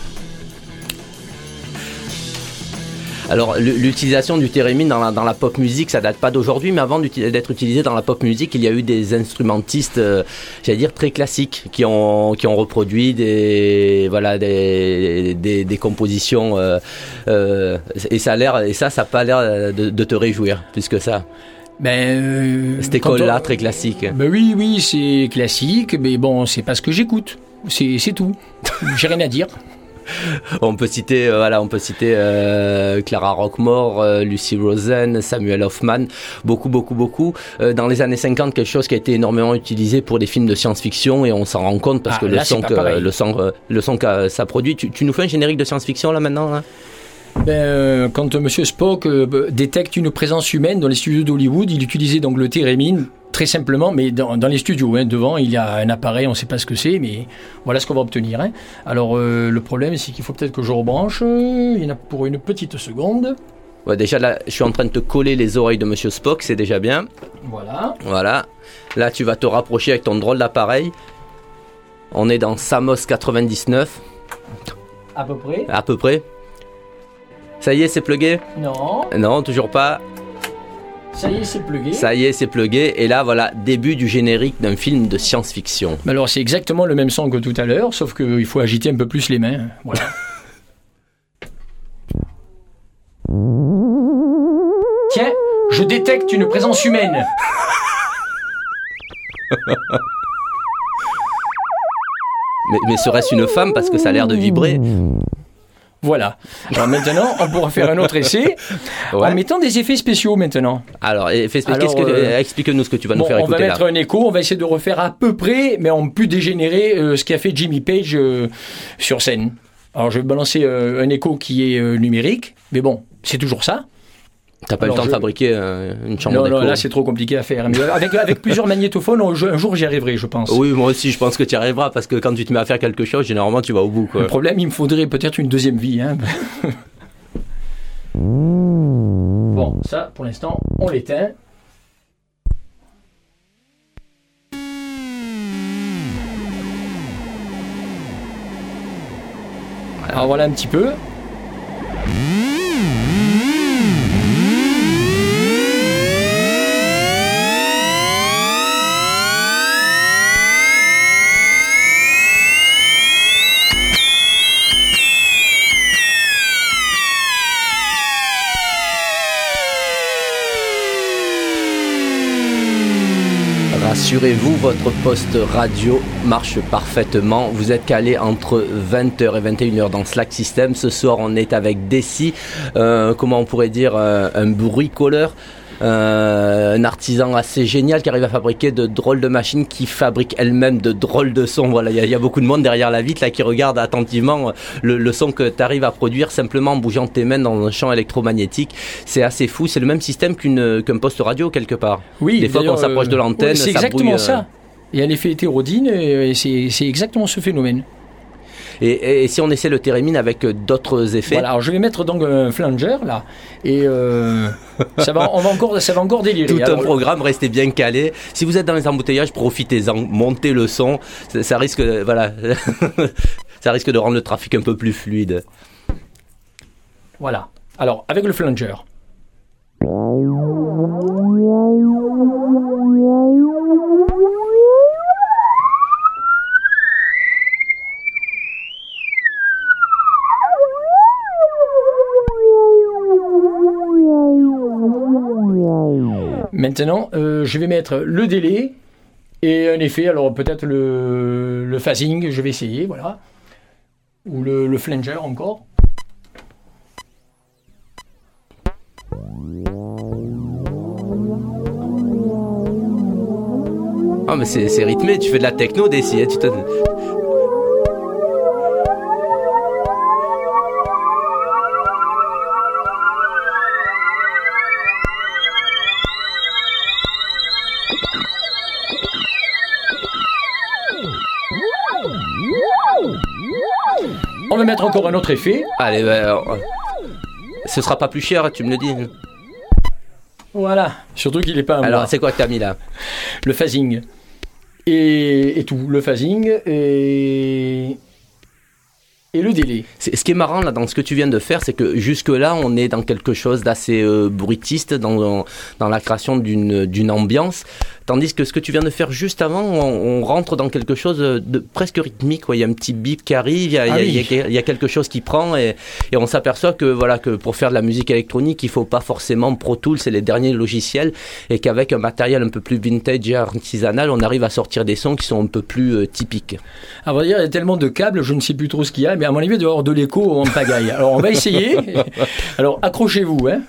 A: Alors l'utilisation du thérémine dans la, dans la pop musique, ça date pas d'aujourd'hui, mais avant d'être utilisé dans la pop musique, il y a eu des instrumentistes, euh, j'allais dire très classiques, qui ont qui ont reproduit des voilà des des, des compositions euh, euh, et ça a l'air et ça ça a pas l'air de, de te réjouir plus que ça.
B: Ben euh,
A: cette école-là on... très classique.
B: Ben oui oui c'est classique, mais bon c'est pas ce que j'écoute, c'est c'est tout, j'ai rien à dire.
A: On peut citer, euh, voilà, on peut citer euh, Clara Rockmore, euh, Lucy Rosen, Samuel Hoffman, beaucoup, beaucoup, beaucoup. Euh, dans les années cinquante, quelque chose qui a été énormément utilisé pour des films de science-fiction et on s'en rend compte parce ah, que là, le, son que, le son, euh, le son que ça produit. Tu, tu nous fais un générique de science-fiction là maintenant là?
B: Ben, euh, quand euh, Monsieur Spock euh, détecte une présence humaine dans les studios d'Hollywood, il utilisait donc le thérémine. Très simplement, mais dans, dans les studios, hein, devant, il y a un appareil, on ne sait pas ce que c'est, mais voilà ce qu'on va obtenir. Hein. Alors, euh, le problème, c'est qu'il faut peut-être que je rebranche. Il y en a pour une petite seconde.
A: Ouais, déjà, là, je suis en train de te coller les oreilles de Monsieur Spock, c'est déjà bien.
B: Voilà.
A: Voilà. Là, tu vas te rapprocher avec ton drôle d'appareil. On est dans Samos quatre-vingt-dix-neuf.
B: À peu près.
A: À peu près. Ça y est, c'est plugué?
B: Non.
A: Non, toujours pas.
B: Ça y est, c'est plugué.
A: Ça y est, c'est plugué. Et là, voilà, début du générique d'un film de science-fiction.
B: Mais alors, c'est exactement le même son que tout à l'heure, sauf qu'il faut agiter un peu plus les mains. Voilà. Tiens, je détecte une présence humaine.
A: mais, mais serait-ce une femme parce que ça a l'air de vibrer?
B: Voilà. Alors maintenant, on pourra faire un autre essai ouais. en mettant des effets spéciaux maintenant.
A: Alors, effets spéciaux, Alors que, euh, explique-nous ce que tu vas
B: bon,
A: nous faire écouter là.
B: On va mettre un écho, on va essayer de refaire à peu près, mais en plus dégénéré, euh, ce qu'a fait Jimmy Page euh, sur scène. Alors, je vais balancer euh, un écho qui est euh, numérique, mais bon, c'est toujours ça.
A: T'as pas Alors, eu le temps je... de fabriquer euh, une chambre
B: non,
A: d'écho?
B: Non, là c'est trop compliqué à faire. Mais avec, avec plusieurs magnétophones, un jour j'y arriverai, je pense.
A: Oui, moi aussi, je pense que tu y arriveras parce que quand tu te mets à faire quelque chose, généralement tu vas au bout. Quoi.
B: Le problème, il me faudrait peut-être une deuxième vie. Hein. Bon, ça, pour l'instant, on l'éteint. Voilà. Alors voilà un petit peu.
A: Rassurez-vous, votre poste radio marche parfaitement. Vous êtes calé entre vingt heures et vingt et une heures dans Slack System. Ce soir, on est avec Desi, euh, comment on pourrait dire, euh, un bricoleur. euh, un artisan assez génial qui arrive à fabriquer de drôles de machines, qui fabrique elle-même de drôles de sons. Voilà, il y, y a beaucoup de monde derrière la vitre là qui regarde attentivement le, le son que tu arrives à produire simplement en bougeant tes mains dans un champ électromagnétique. C'est assez fou. C'est le même système qu'une, qu'un poste radio quelque part.
B: Oui,
A: des fois qu'on s'approche de l'antenne,
B: ouais, c'est
A: ça
B: exactement
A: brouille,
B: ça. Il y a l'effet hétérodyne et c'est, c'est exactement ce phénomène.
A: Et, et, et si on essaie le thérémine avec d'autres effets.
B: Voilà, alors je vais mettre donc un flanger là, et euh, ça va, on va encore, ça va encore délirer.
A: Tout
B: alors,
A: un programme, restez bien calé. Si vous êtes dans les embouteillages, profitez-en, montez le son. Ça, ça risque, voilà, ça risque de rendre le trafic un peu plus fluide.
B: Voilà. Alors avec le flanger. Maintenant, euh, je vais mettre le délai et un effet. Alors peut-être le, le phasing, je vais essayer, voilà. Ou le, le flanger encore.
A: Ah, mais c'est, c'est rythmé, tu fais de la techno, Desi, hein, tu te...
B: On va mettre encore un autre effet.
A: Allez, bah, ce sera pas plus cher, tu me le dis.
B: Voilà. Surtout qu'il n'est pas un
A: Alors,
B: mois.
A: c'est quoi que t'as mis là?
B: Le phasing. Et, et tout. Le phasing et... et le délai.
A: C'est, ce qui est marrant là dans ce que tu viens de faire, c'est que jusque-là, on est dans quelque chose d'assez euh, bruitiste, dans, dans la création d'une, d'une ambiance. Tandis que ce que tu viens de faire juste avant, on, on rentre dans quelque chose de presque rythmique. Quoi. Il y a un petit beat qui arrive, il y a, ah il y a, oui. il y a, il y a quelque chose qui prend et, et on s'aperçoit que, voilà, que pour faire de la musique électronique, il ne faut pas forcément Pro Tools, c'est les derniers logiciels, et qu'avec un matériel un peu plus vintage et artisanal, on arrive à sortir des sons qui sont un peu plus euh, typiques.
B: À vrai dire, il y a tellement de câbles, je ne sais plus trop ce qu'il y a, mais à mon avis, il doit y avoir de l'écho en pagaille. Alors on va essayer. Alors accrochez-vous, hein.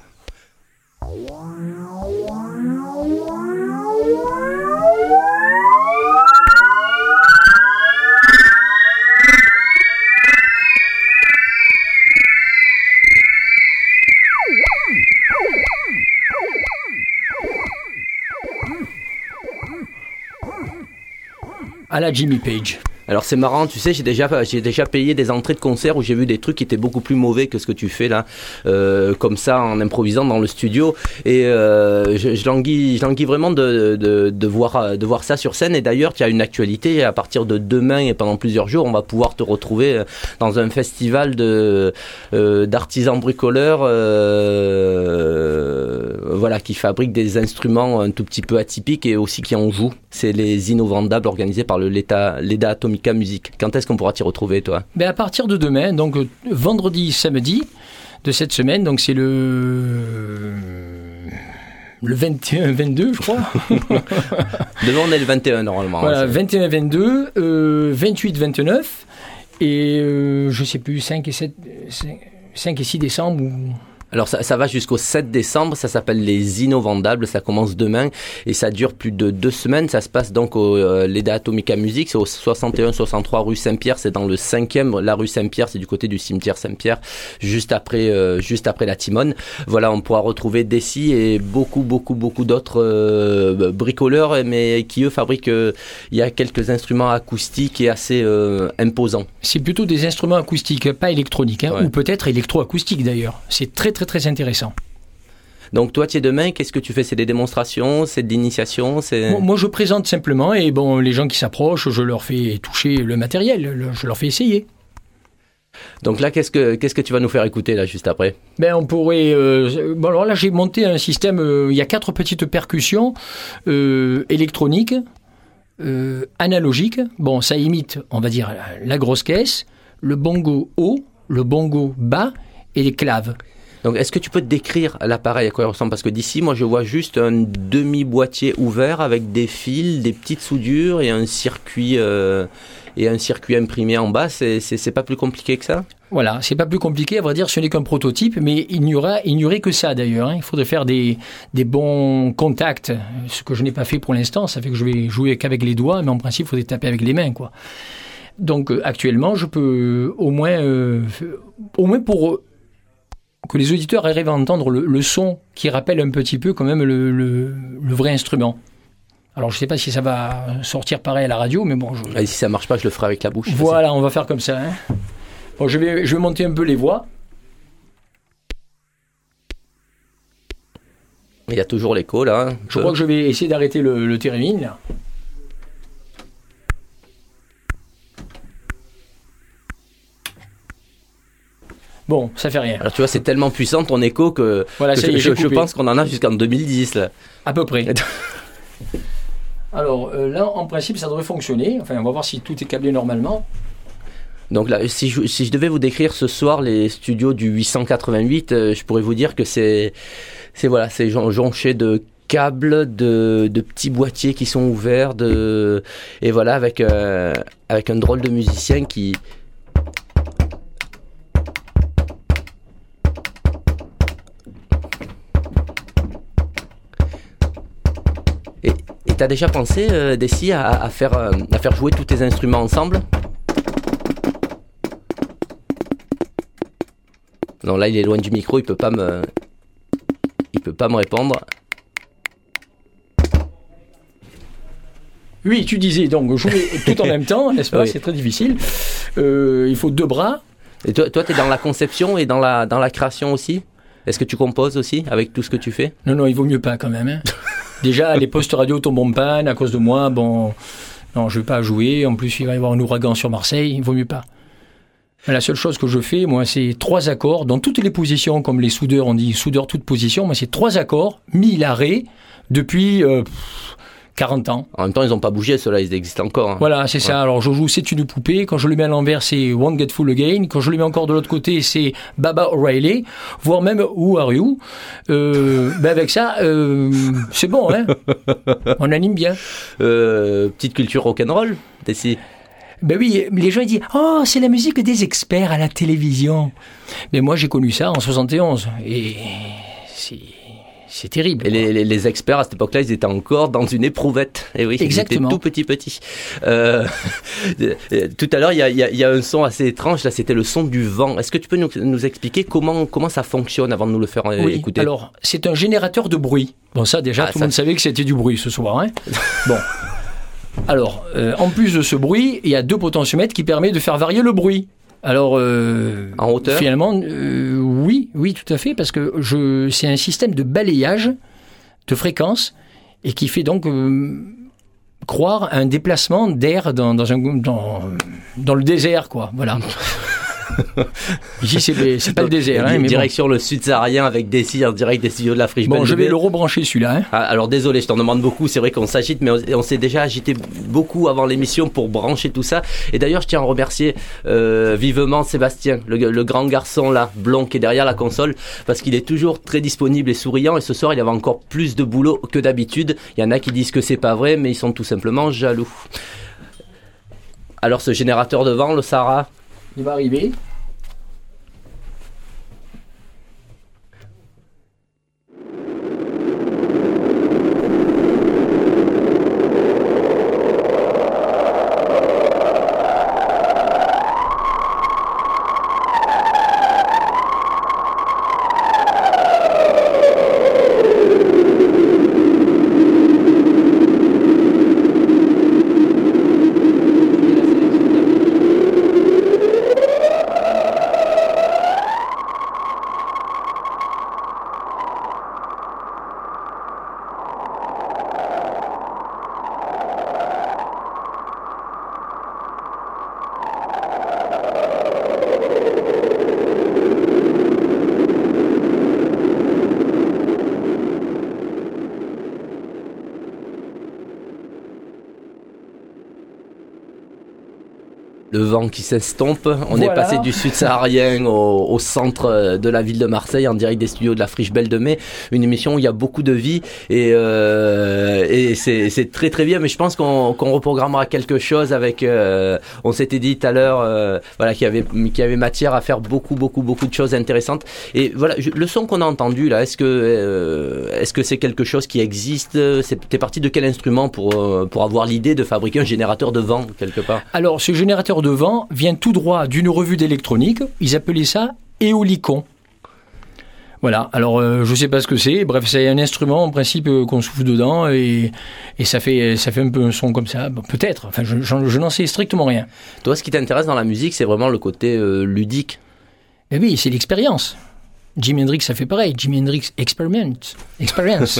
B: À la Jimmy Page.
A: Alors c'est marrant, tu sais, j'ai déjà, j'ai déjà payé des entrées de concert où j'ai vu des trucs qui étaient beaucoup plus mauvais que ce que tu fais là, euh, comme ça en improvisant dans le studio. Et euh, je, je languis, je languis vraiment de, de, de voir, de voir ça sur scène. Et d'ailleurs, tu as une actualité. À partir de demain et pendant plusieurs jours, on va pouvoir te retrouver dans un festival de euh, d'artisans bricoleurs, euh, voilà, qui fabriquent des instruments un tout petit peu atypiques et aussi qui en jouent. C'est les Innovandables organisés par le Leda, Leda Atomica Music. Quand est-ce qu'on pourra t'y retrouver, toi?
B: Ben à partir de demain, donc vendredi, samedi de cette semaine, donc c'est le le vingt et un vingt-deux, je crois.
A: Demain, on est le vingt et un normalement.
B: Voilà,
A: hein,
B: vingt et un vingt-deux, euh, vingt-huit vingt-neuf et euh, je sais plus cinq et sept, cinq et six décembre ou...
A: Alors ça, ça va jusqu'au sept décembre, ça s'appelle les Innovandables, ça commence demain et ça dure plus de deux semaines. Ça se passe donc au euh, Leda Atomica Music, c'est au soixante et un soixante-trois rue Saint-Pierre, c'est dans le cinquième, la rue Saint-Pierre, c'est du côté du cimetière Saint-Pierre, juste après euh, juste après la Timone. Voilà, on pourra retrouver Desi et beaucoup beaucoup beaucoup d'autres euh, bricoleurs, mais qui eux fabriquent, euh, il y a quelques instruments acoustiques et assez euh, imposants.
B: C'est plutôt des instruments acoustiques, pas électroniques, hein, ouais. Ou peut-être électroacoustiques d'ailleurs. C'est très très très intéressant.
A: Donc toi, tu es demain, qu'est-ce que tu fais? C'est des démonstrations, c'est de l'initiation, c'est...
B: Moi, moi, je présente simplement et bon, les gens qui s'approchent, je leur fais toucher le matériel, je leur fais essayer.
A: Donc là, qu'est-ce que qu'est-ce que tu vas nous faire écouter là juste après?
B: Ben on pourrait. Euh, bon alors là, j'ai monté un système. Euh, il y a quatre petites percussions euh, électroniques, euh, analogiques. Bon, ça imite, on va dire, la grosse caisse, le bongo haut, le bongo bas et les claves.
A: Donc, est-ce que tu peux te décrire l'appareil, à quoi il ressemble? Parce que d'ici, moi, je vois juste un demi-boîtier ouvert avec des fils, des petites soudures et un circuit, euh, et un circuit imprimé en bas. C'est, c'est, c'est pas plus compliqué que ça?
B: Voilà, c'est pas plus compliqué, à vrai dire, ce n'est qu'un prototype, mais il n'y aura, il n'y aurait que ça d'ailleurs. Hein. Il faudrait faire des, des bons contacts, ce que je n'ai pas fait pour l'instant. Ça fait que je vais jouer qu'avec les doigts, mais en principe, il faudrait taper avec les mains, quoi. Donc, euh, actuellement, je peux au moins, euh, au moins pour euh, que les auditeurs arrivent à entendre le, le son qui rappelle un petit peu quand même le, le, le vrai instrument. Alors, je ne sais pas si ça va sortir pareil à la radio, mais bon... Je...
A: Et si ça ne marche pas, je le ferai avec la bouche.
B: Voilà, facile. On va faire comme ça. Hein. Bon, je vais, je vais monter un peu les voix.
A: Il y a toujours l'écho, là. Hein.
B: Je crois que je vais essayer d'arrêter le, le thérémine, là. Bon, ça fait rien.
A: Alors tu vois, c'est tellement puissant ton écho que,
B: voilà,
A: que
B: ça y est,
A: je, je pense qu'on en a jusqu'en deux mille dix là.
B: À peu près. Alors euh, là, en principe, ça devrait fonctionner. Enfin, on va voir si tout est câblé normalement.
A: Donc là, si je, si je devais vous décrire ce soir les studios du huit cent quatre-vingt-huit, euh, je pourrais vous dire que c'est, c'est voilà, c'est jonché de câbles, de, de petits boîtiers qui sont ouverts, de, et voilà, avec euh, avec un drôle de musicien qui T'as déjà pensé, euh, Dessy, à, à, faire, euh, à faire jouer tous tes instruments ensemble? Non, là, il est loin du micro, il peut pas me, il peut pas me répondre.
B: Oui, tu disais donc jouer tout en même temps, n'est-ce pas? Oui. C'est très difficile. Euh, il faut deux bras.
A: Et toi, toi, t'es dans la conception et dans la, dans la création aussi? Est-ce que tu composes aussi avec tout ce que tu fais?
B: Non, non, il vaut mieux pas quand même. Hein. Déjà, les postes radio tombent en panne à cause de moi. Bon, non, je vais pas jouer. En plus, il va y avoir un ouragan sur Marseille. Il vaut mieux pas. La seule chose que je fais, moi, c'est trois accords dans toutes les positions, comme les soudeurs, on dit soudeur toute position. Moi, c'est trois accords mis l'arrêt depuis euh, quarante ans.
A: En même temps, ils n'ont pas bougé, ceux-là, ils existent encore. Hein.
B: Voilà, c'est ouais. ça. Alors, je joue C'est une poupée. Quand je le mets à l'envers, c'est Won't Get Full Again. Quand je le mets encore de l'autre côté, c'est Baba O'Reilly, voire même Who Are You. Euh, ben avec ça, euh, c'est bon, hein. On anime bien.
A: Euh, petite culture rock'n'roll, Dessy.
B: Ben oui, les gens ils disent « Oh, c'est la musique des experts à la télévision ». Mais moi, j'ai connu ça en soixante et onze. Et c'est... C'est terrible.
A: Et les, les, les experts à cette époque-là, ils étaient encore dans une éprouvette. Et oui,
B: exactement.
A: Ils étaient tout petits petits. Euh, tout à l'heure, il y a, y, a, y a un son assez étrange. Là, c'était le son du vent. Est-ce que tu peux nous, nous expliquer comment comment ça fonctionne avant de nous le faire
B: oui,
A: écouter?
B: Alors, c'est un générateur de bruit. Bon, ça déjà, ah, tout le monde savait que c'était du bruit ce soir. Hein. Bon. Alors, euh, en plus de ce bruit, il y a deux potentiomètres qui permettent de faire varier le bruit. Alors, euh,
A: en hauteur,
B: finalement, euh, oui, oui, tout à fait, parce que je, c'est un système de balayage de fréquences et qui fait donc euh, croire à un déplacement d'air dans, dans, un, dans, dans le désert, quoi. Voilà. Ici, c'est, c'est pas donc, le désert. Hein, mais
A: direction
B: bon.
A: Le sud-saharien avec Dessy en direct des studios de la Friche.
B: Bon, je vais le rebrancher celui-là. Hein.
A: Ah, alors désolé, je t'en demande beaucoup. C'est vrai qu'on s'agite, mais on, on s'est déjà agité beaucoup avant l'émission pour brancher tout ça. Et d'ailleurs, je tiens à remercier euh, vivement Sébastien, le, le grand garçon là, blond, qui est derrière la console, parce qu'il est toujours très disponible et souriant. Et ce soir, il avait encore plus de boulot que d'habitude. Il y en a qui disent que c'est pas vrai, mais ils sont tout simplement jaloux. Alors, ce générateur de vent, le Sahara,
B: il va arriver.
A: Le vent qui s'estompe. On
B: Voilà.
A: est passé du sud saharien au, au centre de la ville de Marseille, en direct des studios de la Friche Belle de Mai. Une émission où il y a beaucoup de vie et, euh, et c'est, c'est très très bien. Mais je pense qu'on, qu'on reprogrammera quelque chose avec. Euh, on s'était dit tout à l'heure, euh, voilà, qu'il y avait qu'il y avait matière à faire beaucoup beaucoup beaucoup de choses intéressantes. Et voilà, je, le son qu'on a entendu là, est-ce que euh, est-ce que c'est quelque chose qui existe? C'est, t'es parti de quel instrument pour euh, pour avoir l'idée de fabriquer un générateur de vent quelque part?
B: Alors, ce générateur de vent vient tout droit d'une revue d'électronique. Ils appelaient ça Éolicon. Voilà. Alors, euh, je sais pas ce que c'est. Bref, c'est un instrument, en principe, euh, qu'on souffle dedans et, et ça fait, ça fait un peu un son comme ça. Bon, peut-être. Enfin, je, je, je n'en sais strictement rien.
A: Toi, ce qui t'intéresse dans la musique, c'est vraiment le côté euh, ludique.
B: Mais oui, c'est l'expérience. Jimi Hendrix, ça fait pareil. Jimi Hendrix Experiment. Experience.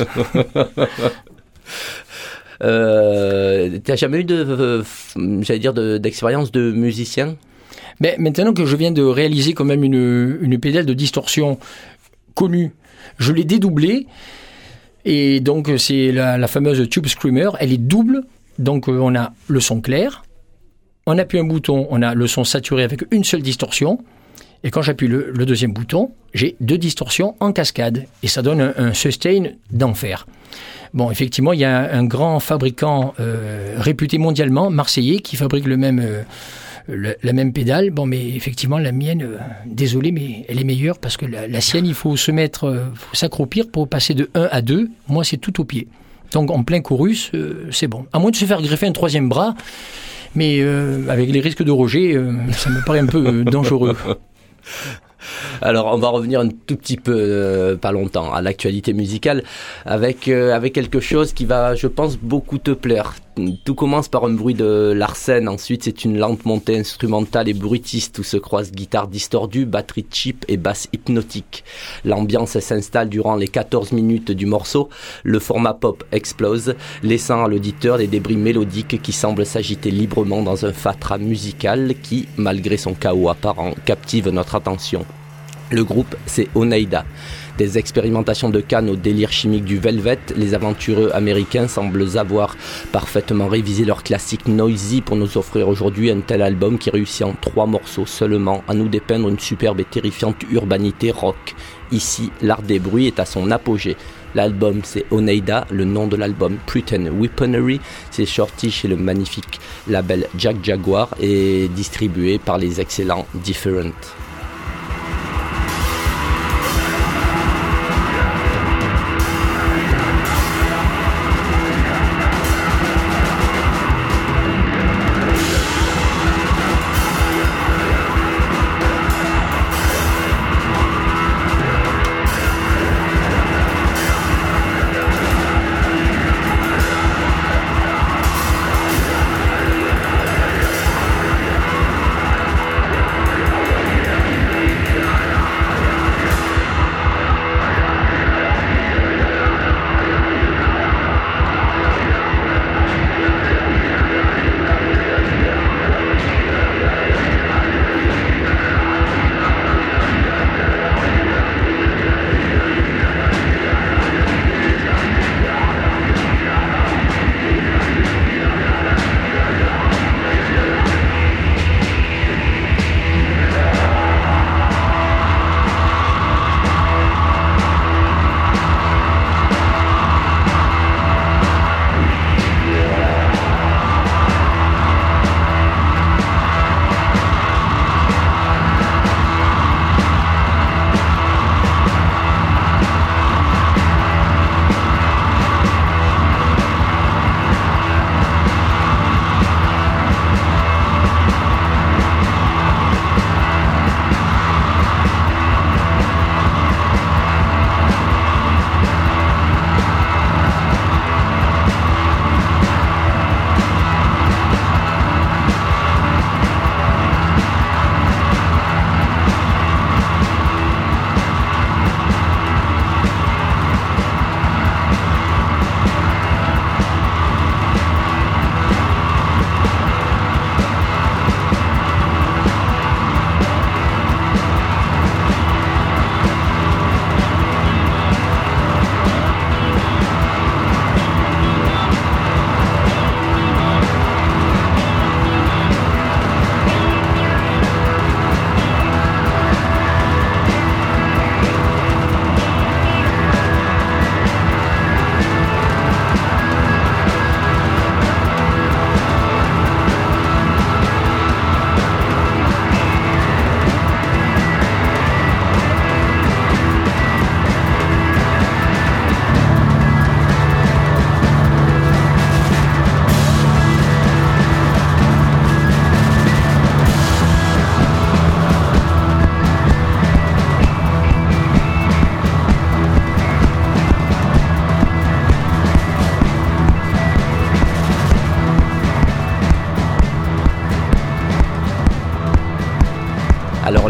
A: Euh, t'as jamais eu de, euh, j'allais dire, de, d'expérience de musicien?
B: Mais maintenant que je viens de réaliser quand même une, une pédale de distorsion connue, je l'ai dédoublée. Et donc, c'est la, la fameuse Tube Screamer. Elle est double. Donc, euh, on a le son clair. On appuie un bouton, on a le son saturé avec une seule distorsion. Et quand j'appuie le, le deuxième bouton, j'ai deux distorsions en cascade. Et ça donne un, un sustain d'enfer. Bon, effectivement, il y a un grand fabricant euh, réputé mondialement, marseillais, qui fabrique le même, euh, le, la même pédale. Bon, mais effectivement, la mienne, euh, désolé, mais elle est meilleure parce que la, la sienne, il faut se mettre, euh, faut s'accroupir pour passer de un à deux. Moi, c'est tout au pied. Donc, en plein chorus, euh, c'est bon. À moins de se faire greffer un troisième bras, mais euh, avec les risques de rejet, euh, ça me paraît un peu euh, dangereux.
A: Alors, on va revenir un tout petit peu, euh, pas longtemps, à l'actualité musicale, avec euh, avec quelque chose qui va, je pense, beaucoup te plaire. Tout commence par un bruit de Larsen, ensuite c'est une lente montée instrumentale et bruitiste où se croisent guitare distordue, batterie cheap et basse hypnotique. L'ambiance s'installe durant les quatorze minutes du morceau, le format pop explose, laissant à l'auditeur des débris mélodiques qui semblent s'agiter librement dans un fatras musical qui, malgré son chaos apparent, captive notre attention. Le groupe, c'est Oneida. Des expérimentations de Cannes au délire chimique du Velvet, les aventureux américains semblent avoir parfaitement révisé leur classique Noisy pour nous offrir aujourd'hui un tel album qui réussit en trois morceaux seulement à nous dépeindre une superbe et terrifiante urbanité rock. Ici, l'art des bruits est à son apogée. L'album, c'est Oneida, le nom de l'album Pretend Weaponry, c'est sorti chez le magnifique label Jack Jaguar et distribué par les excellents Different.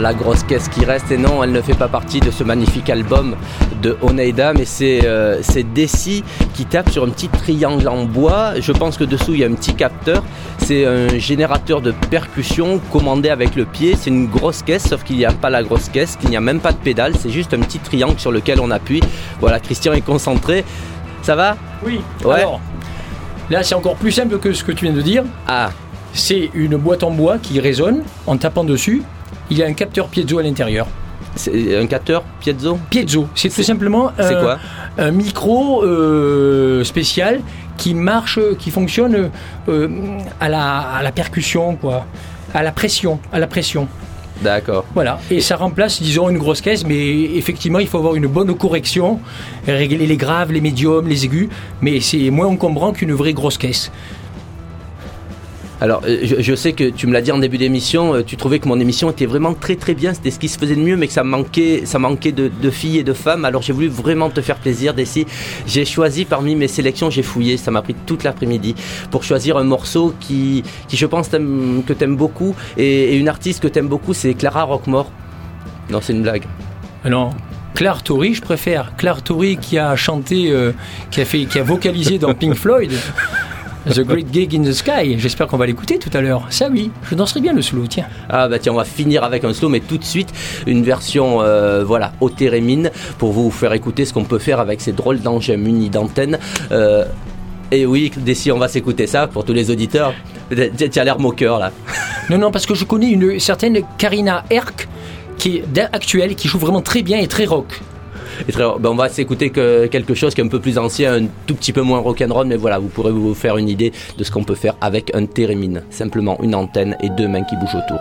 A: la grosse caisse qui reste. Et non, elle ne fait pas partie de ce magnifique album de Oneida, mais c'est, euh, c'est Desi qui tape sur un petit triangle en bois. Je pense que dessous il y a un petit capteur. C'est un générateur de percussion commandé avec le pied. C'est une grosse caisse, sauf qu'il n'y a pas la grosse caisse, qu'il n'y a même pas de pédale. C'est juste un petit triangle sur lequel on appuie. Voilà, Christian est concentré. Ça va ?
B: Oui.
A: Ouais.
B: Alors, là, c'est encore plus simple que ce que tu viens de dire.
A: Ah.
B: C'est une boîte en bois qui résonne en tapant dessus. Il y a un capteur piezo à l'intérieur.
A: C'est un capteur piezo ?
B: Piezo, c'est,
A: c'est
B: tout simplement
A: c'est
B: un,
A: quoi
B: un micro euh, spécial qui marche, qui fonctionne euh, à, la, à la percussion, quoi, à la pression, à la pression.
A: D'accord.
B: Voilà, et ça remplace, disons, une grosse caisse, mais effectivement, il faut avoir une bonne correction, régler les graves, les médiums, les aigus, mais c'est moins encombrant qu'une vraie grosse caisse.
A: Alors, je, je sais que tu me l'as dit en début d'émission, tu trouvais que mon émission était vraiment très très bien, c'était ce qui se faisait de mieux, mais que ça manquait, ça manquait de, de filles et de femmes. Alors j'ai voulu vraiment te faire plaisir, Desi. J'ai choisi parmi mes sélections, j'ai fouillé, ça m'a pris toute l'après-midi pour choisir un morceau qui, qui je pense t'aime, que t'aimes beaucoup, et, et une artiste que t'aimes beaucoup, c'est Clara Roquemort. Non, c'est une blague.
B: Non. Clare Torrey, je préfère. Clare Torrey qui a chanté, euh, qui a fait, qui a vocalisé dans Pink Floyd. The Great Gig in the Sky, j'espère qu'on va l'écouter tout à l'heure. Ça oui, je danserai bien le slow, tiens.
A: Ah bah tiens, on va finir avec un slow, mais tout de suite, une version, euh, voilà, au thérémine, pour vous faire écouter ce qu'on peut faire avec ces drôles d'engins munis d'antennes. Euh, et oui, Desi, on va s'écouter ça pour tous les auditeurs. Tu as l'air moqueur, là.
B: Non, non, parce que je connais une certaine Karina Herc, qui est actuelle, qui joue vraiment très bien et très rock.
A: Et très, ben on va s'écouter que quelque chose qui est un peu plus ancien, un tout petit peu moins rock'n'roll, mais voilà, vous pourrez vous faire une idée de ce qu'on peut faire avec un thérémine. Simplement une antenne et deux mains qui bougent autour.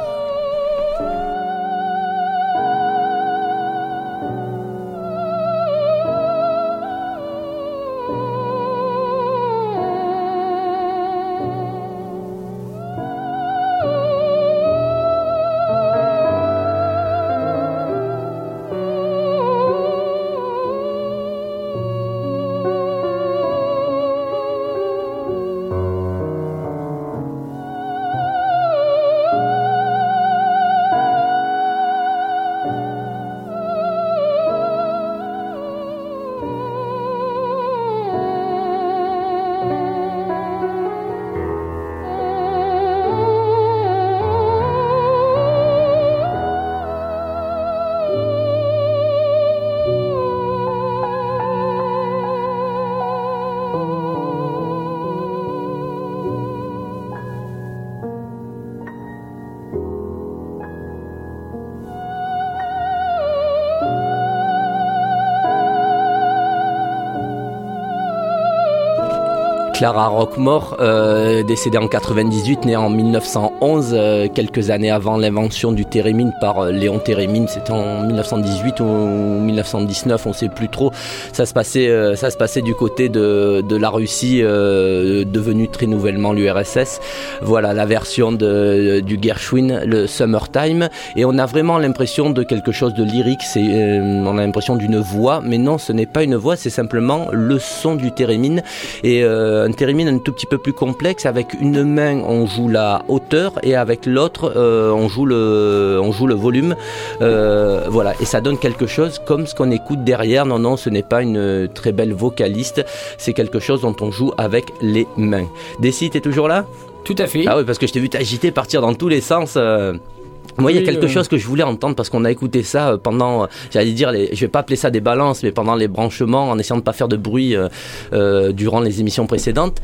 A: Clara Roquemort, euh, décédée en quatre-vingt-dix-huit, née en mille neuf cent onze, euh, quelques années avant l'invention du thérémine par euh, Léon Thérémine. C'était en mille neuf cent dix-huit ou mille neuf cent dix-neuf, on ne sait plus trop. Ça se passait, euh, ça se passait du côté de, de la Russie, euh, devenue très nouvellement l'U R S S. Voilà la version de, du Gershwin, le Summertime. Et on a vraiment l'impression de quelque chose de lyrique. C'est, euh, on a l'impression d'une voix, mais non, ce n'est pas une voix, c'est simplement le son du thérémine. Et euh, un thérémine un tout petit peu plus complexe. Avec une main on joue la hauteur et avec l'autre euh, on joue le on joue le volume, euh, voilà, et ça donne quelque chose comme ce qu'on écoute derrière. Non non, ce n'est pas une très belle vocaliste, c'est quelque chose dont on joue avec les mains. Desi, t'es toujours là?
B: Tout à fait.
A: Ah oui, parce que je t'ai vu t'agiter, partir dans tous les sens. euh... Moi, il y a quelque chose que je voulais entendre parce qu'on a écouté ça pendant, j'allais dire, les, je vais pas appeler ça des balances, mais pendant les branchements, en essayant de pas faire de bruit euh, euh, durant les émissions précédentes.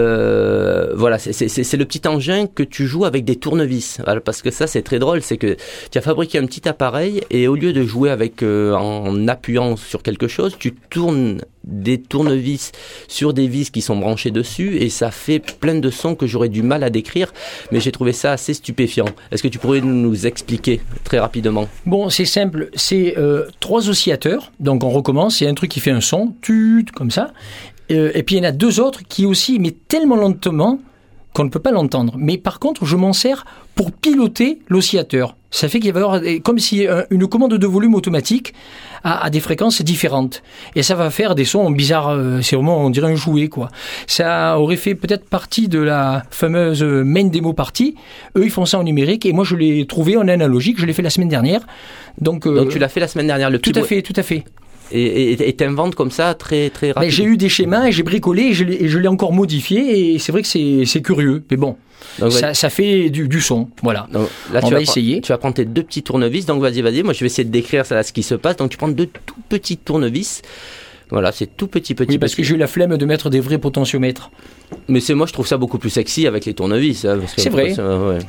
A: Euh, voilà, c'est, c'est, c'est le petit engin que tu joues avec des tournevis. Voilà, parce que ça, c'est très drôle, c'est que tu as fabriqué un petit appareil et au lieu de jouer avec euh, en appuyant sur quelque chose, tu tournes des tournevis sur des vis qui sont branchées dessus et ça fait plein de sons que j'aurais du mal à décrire, mais j'ai trouvé ça assez stupéfiant. Est-ce que tu pourrais nous expliquer très rapidement?
B: Bon, c'est simple, c'est euh, trois oscillateurs, donc on recommence, il y a un truc qui fait un son, tut, comme ça, euh, et puis il y en a deux autres qui aussi, mais tellement lentement qu'on ne peut pas l'entendre. Mais par contre, je m'en sers pour piloter l'oscillateur. Ça fait qu'il va y avoir des- comme si euh, une commande de volume automatique à, à des fréquences différentes. Et ça va faire des sons bizarres. euh, C'est vraiment, on dirait un jouet, quoi. Ça aurait fait peut-être partie de la fameuse main demo party. Eux, ils font ça en numérique. Et moi, je l'ai trouvé en analogique. Je l'ai fait la semaine dernière. Donc, euh,
A: Donc tu l'as fait la semaine dernière, le
B: tout
A: petit
B: à
A: bout-
B: fait, tout à fait.
A: Et et- et t'inventes comme ça très très
B: Ben,
A: rapidement.
B: j'ai eu des schémas et j'ai bricolé et je l'ai, et je l'ai encore modifié. Et c'est vrai que c'est, c'est curieux. Mais bon,
A: Donc,
B: ça, ça fait du, du son. Voilà.
A: Donc, là,
B: On
A: tu
B: va
A: vas
B: essayer.
A: Prendre, tu vas prendre tes deux petits tournevis. Donc, vas-y, vas-y. Moi, je vais essayer de décrire ça, ce qui se passe. Donc, tu prends deux tout petits tournevis. Voilà, c'est tout petit, petit.
B: Oui, parce que
A: petit.
B: j'ai eu la flemme de mettre des vrais potentiomètres.
A: Mais c'est moi, je trouve ça beaucoup plus sexy avec les tournevis. Hein, parce que-
B: C'est vrai.
A: Ouais.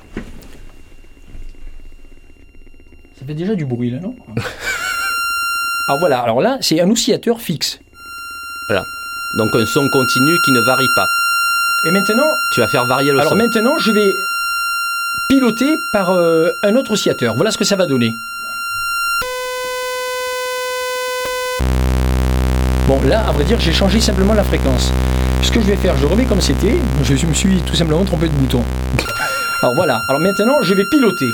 B: Ça fait déjà du bruit, là, non? Alors voilà, alors là, c'est un oscillateur fixe.
A: Voilà. Donc, un son continu qui ne varie pas.
B: Et maintenant,
A: Tu vas faire varier le
B: alors
A: son.
B: maintenant, je vais piloter par euh, un autre oscillateur. Voilà ce que ça va donner. Bon, là, à vrai dire, j'ai changé simplement la fréquence. Ce que je vais faire, je remets comme c'était. Je me suis tout simplement trompé de bouton. Alors voilà. Alors maintenant, je vais piloter.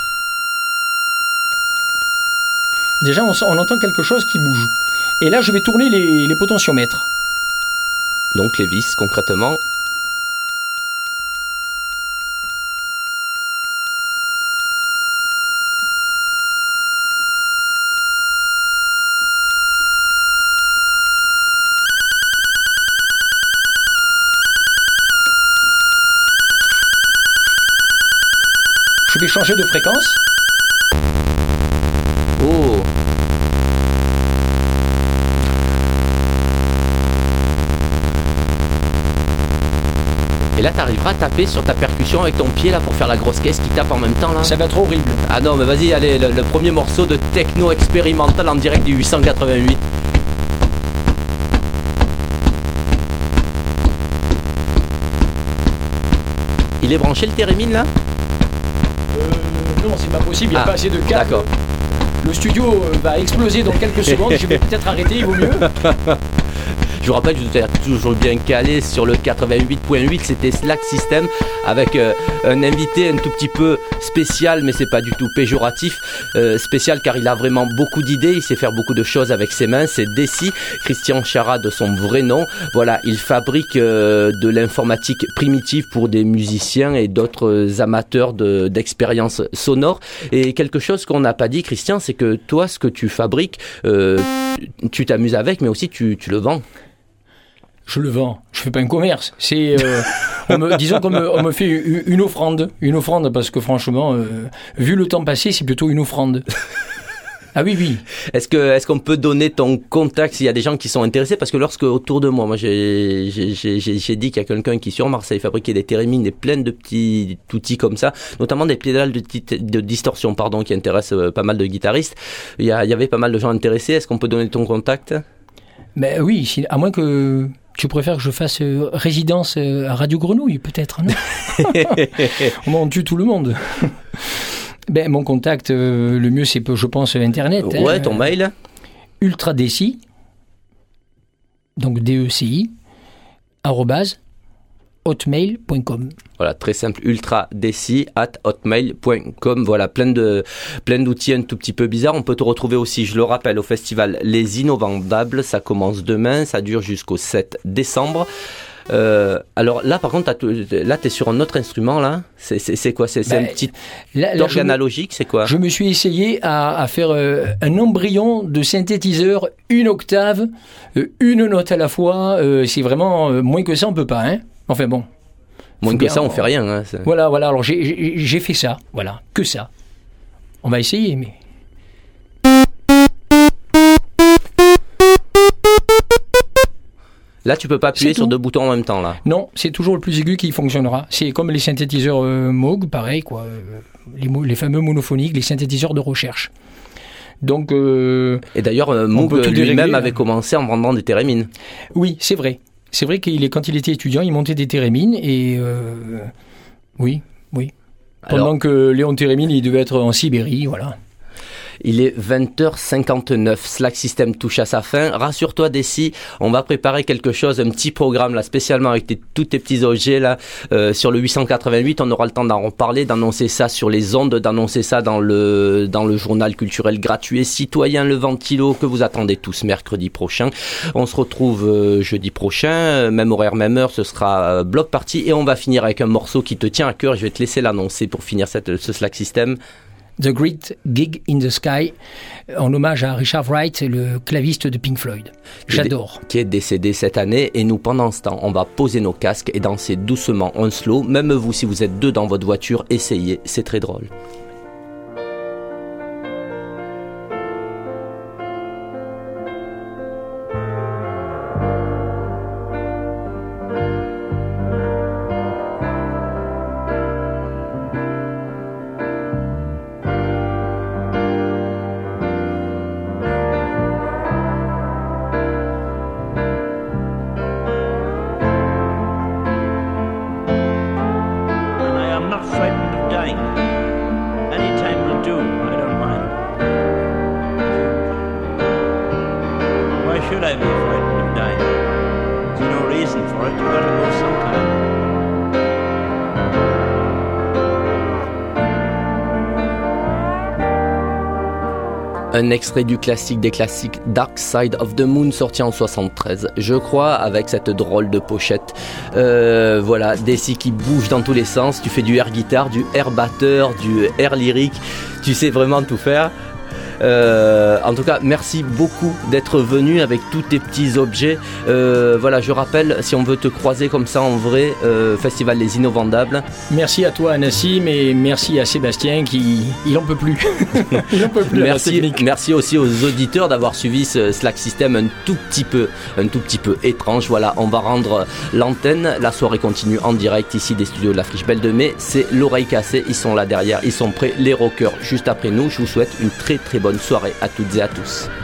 B: Déjà, on, sent- on entend quelque chose qui bouge. Et là, je vais tourner les, les potentiomètres.
A: Donc, les vis, concrètement.
B: Je vais changer de fréquence.
A: Oh. Et là, t'arriveras à taper sur ta percussion avec ton pied là pour faire la grosse caisse qui tape en même temps là.
B: Ça va être horrible.
A: Ah non, mais vas-y, allez, le, le premier morceau de techno expérimental en direct du huit cent quatre-vingt-huit. Il est branché le térémine là?
B: Euh, non, c'est pas possible, il n'y a
A: Ah,
B: pas assez de câbles.
A: d'accord.
B: Le studio euh, va exploser dans quelques secondes, je vais peut-être arrêter, il vaut mieux.
A: Je vous rappelle que vous êtes toujours bien calé sur le quatre-vingt-huit point huit, c'était Slack System avec euh, un invité un tout petit peu spécial, mais c'est pas du tout péjoratif, euh, spécial car il a vraiment beaucoup d'idées, il sait faire beaucoup de choses avec ses mains, c'est Dessy, Christian Chara de son vrai nom. Voilà, il fabrique euh, de l'informatique primitive pour des musiciens et d'autres amateurs de, d'expériences sonores. Et quelque chose qu'on n'a pas dit, Christian, c'est que toi, ce que tu fabriques, euh, tu t'amuses avec, mais aussi tu, tu le vends.
B: Je le vends, je fais pas un commerce. C'est, euh, on me, disons qu'on me, on me fait une, une offrande, une offrande parce que franchement, euh, vu le temps passé, c'est plutôt une offrande. Ah oui, oui.
A: Est-ce que est-ce qu'on peut donner ton contact s'il y a des gens qui sont intéressés? Parce que lorsque autour de moi, moi j'ai j'ai j'ai, j'ai, j'ai dit qu'il y a quelqu'un qui sur Marseille fabriquait des térémines, des plein de petits outils comme ça, notamment des pédales de, de distorsion, pardon, qui intéressent euh, pas mal de guitaristes. Il y, a, il y avait pas mal de gens intéressés. Est-ce qu'on peut donner ton contact?
B: Mais oui, si- à moins que tu préfères que je fasse euh, résidence euh, à Radio Grenouille, peut-être, non? On tue tout le monde. Ben, mon contact, euh, le mieux, c'est, je pense, Internet.
A: Ouais,
B: hein,
A: ton mail.
B: ultradeci, donc D E C I, arrobase, hotmail point com.
A: Voilà, très simple, ultradeci at hotmail point com. Voilà, plein de plein d'outils un tout petit peu bizarres. On peut te retrouver aussi, je le rappelle, au festival Les Innovandables. Ça commence demain, ça dure jusqu'au sept décembre. Euh, alors là, par contre, t'as, là, t'es sur un autre instrument, là. C'est, c'est, c'est quoi? C'est, c'est
B: Ben,
A: un petit
B: Là, là,
A: orgue
B: je, me,
A: analogique, c'est quoi?
B: je me suis essayé à, à faire euh, un embryon de synthétiseur, une octave, euh, une note à la fois. Euh, c'est vraiment euh, moins que ça, on peut pas, hein. Enfin bon.
A: Moins
B: Faut
A: que
B: bien,
A: ça, on fait rien. Hein, c'est...
B: Voilà, voilà. Alors j'ai, j'ai, j'ai fait ça, voilà, que ça. On va essayer, mais.
A: Là, tu peux pas appuyer
B: C'est
A: sur
B: tout.
A: deux boutons en même temps, là.
B: Non, c'est toujours le plus aigu qui fonctionnera. C'est comme les synthétiseurs euh, Moog, pareil, quoi. Euh, les, mo- les fameux monophoniques, les synthétiseurs de recherche. Donc, euh,
A: Et d'ailleurs, euh,
B: On
A: Moog
B: peut tout
A: lui-même
B: dérégler,
A: avait
B: hein.
A: commencé en vendant des térémines.
B: oui, c'est vrai. C'est vrai qu'il est, quand il était étudiant, il montait des térémines et euh, oui, oui. Pendant
A: Alors,
B: que Léon Térémine, il devait être en Sibérie, voilà.
A: Il est vingt heures cinquante-neuf. Slack System touche à sa fin. Rassure-toi, Dessy, on va préparer quelque chose, un petit programme là, spécialement avec tes, tous tes petits objets là, euh, sur le huit cent quatre-vingt-huit. On aura le temps d'en reparler, d'annoncer ça sur les ondes, d'annoncer ça dans le dans le journal culturel gratuit et citoyen Le Ventilo que vous attendez tous mercredi prochain. On se retrouve euh, jeudi prochain, même horaire, même heure. Ce sera euh, bloc party et on va finir avec un morceau qui te tient à cœur. Je vais te laisser l'annoncer pour finir cette, ce Slack System.
B: The Great Gig in the Sky, en hommage à Richard Wright, le claviste de Pink Floyd. J'adore.
A: Qui est décédé cette année. Et nous, pendant ce temps, on va poser nos casques et danser doucement un slow. Même vous, si vous êtes deux dans votre voiture, essayez, c'est très drôle. Un extrait du classique des classiques Dark Side of the Moon sorti en soixante-treize, je crois, avec cette drôle de pochette. Euh, voilà, Dessy qui bouge dans tous les sens, tu fais du air guitare, du air batteur, du air lyrique, tu sais vraiment tout faire. Euh, en tout cas, merci beaucoup d'être venu avec tous tes petits objets. Euh, voilà, je rappelle, si on veut te croiser comme ça en vrai, euh, Festival Les Innovandables.
B: Merci à toi, Nassim, et merci à Sébastien qui, il en peut plus. il en peut plus.
A: Merci, merci aussi aux auditeurs d'avoir suivi ce Slack System un tout petit peu, un tout petit peu étrange. Voilà, on va rendre l'antenne. La soirée continue en direct ici des studios de la Friche Belle de Mai. C'est l'oreille cassée. Ils sont là derrière, ils sont prêts. Les rockers juste après nous. Je vous souhaite une très très bonne soirée à toutes et à tous.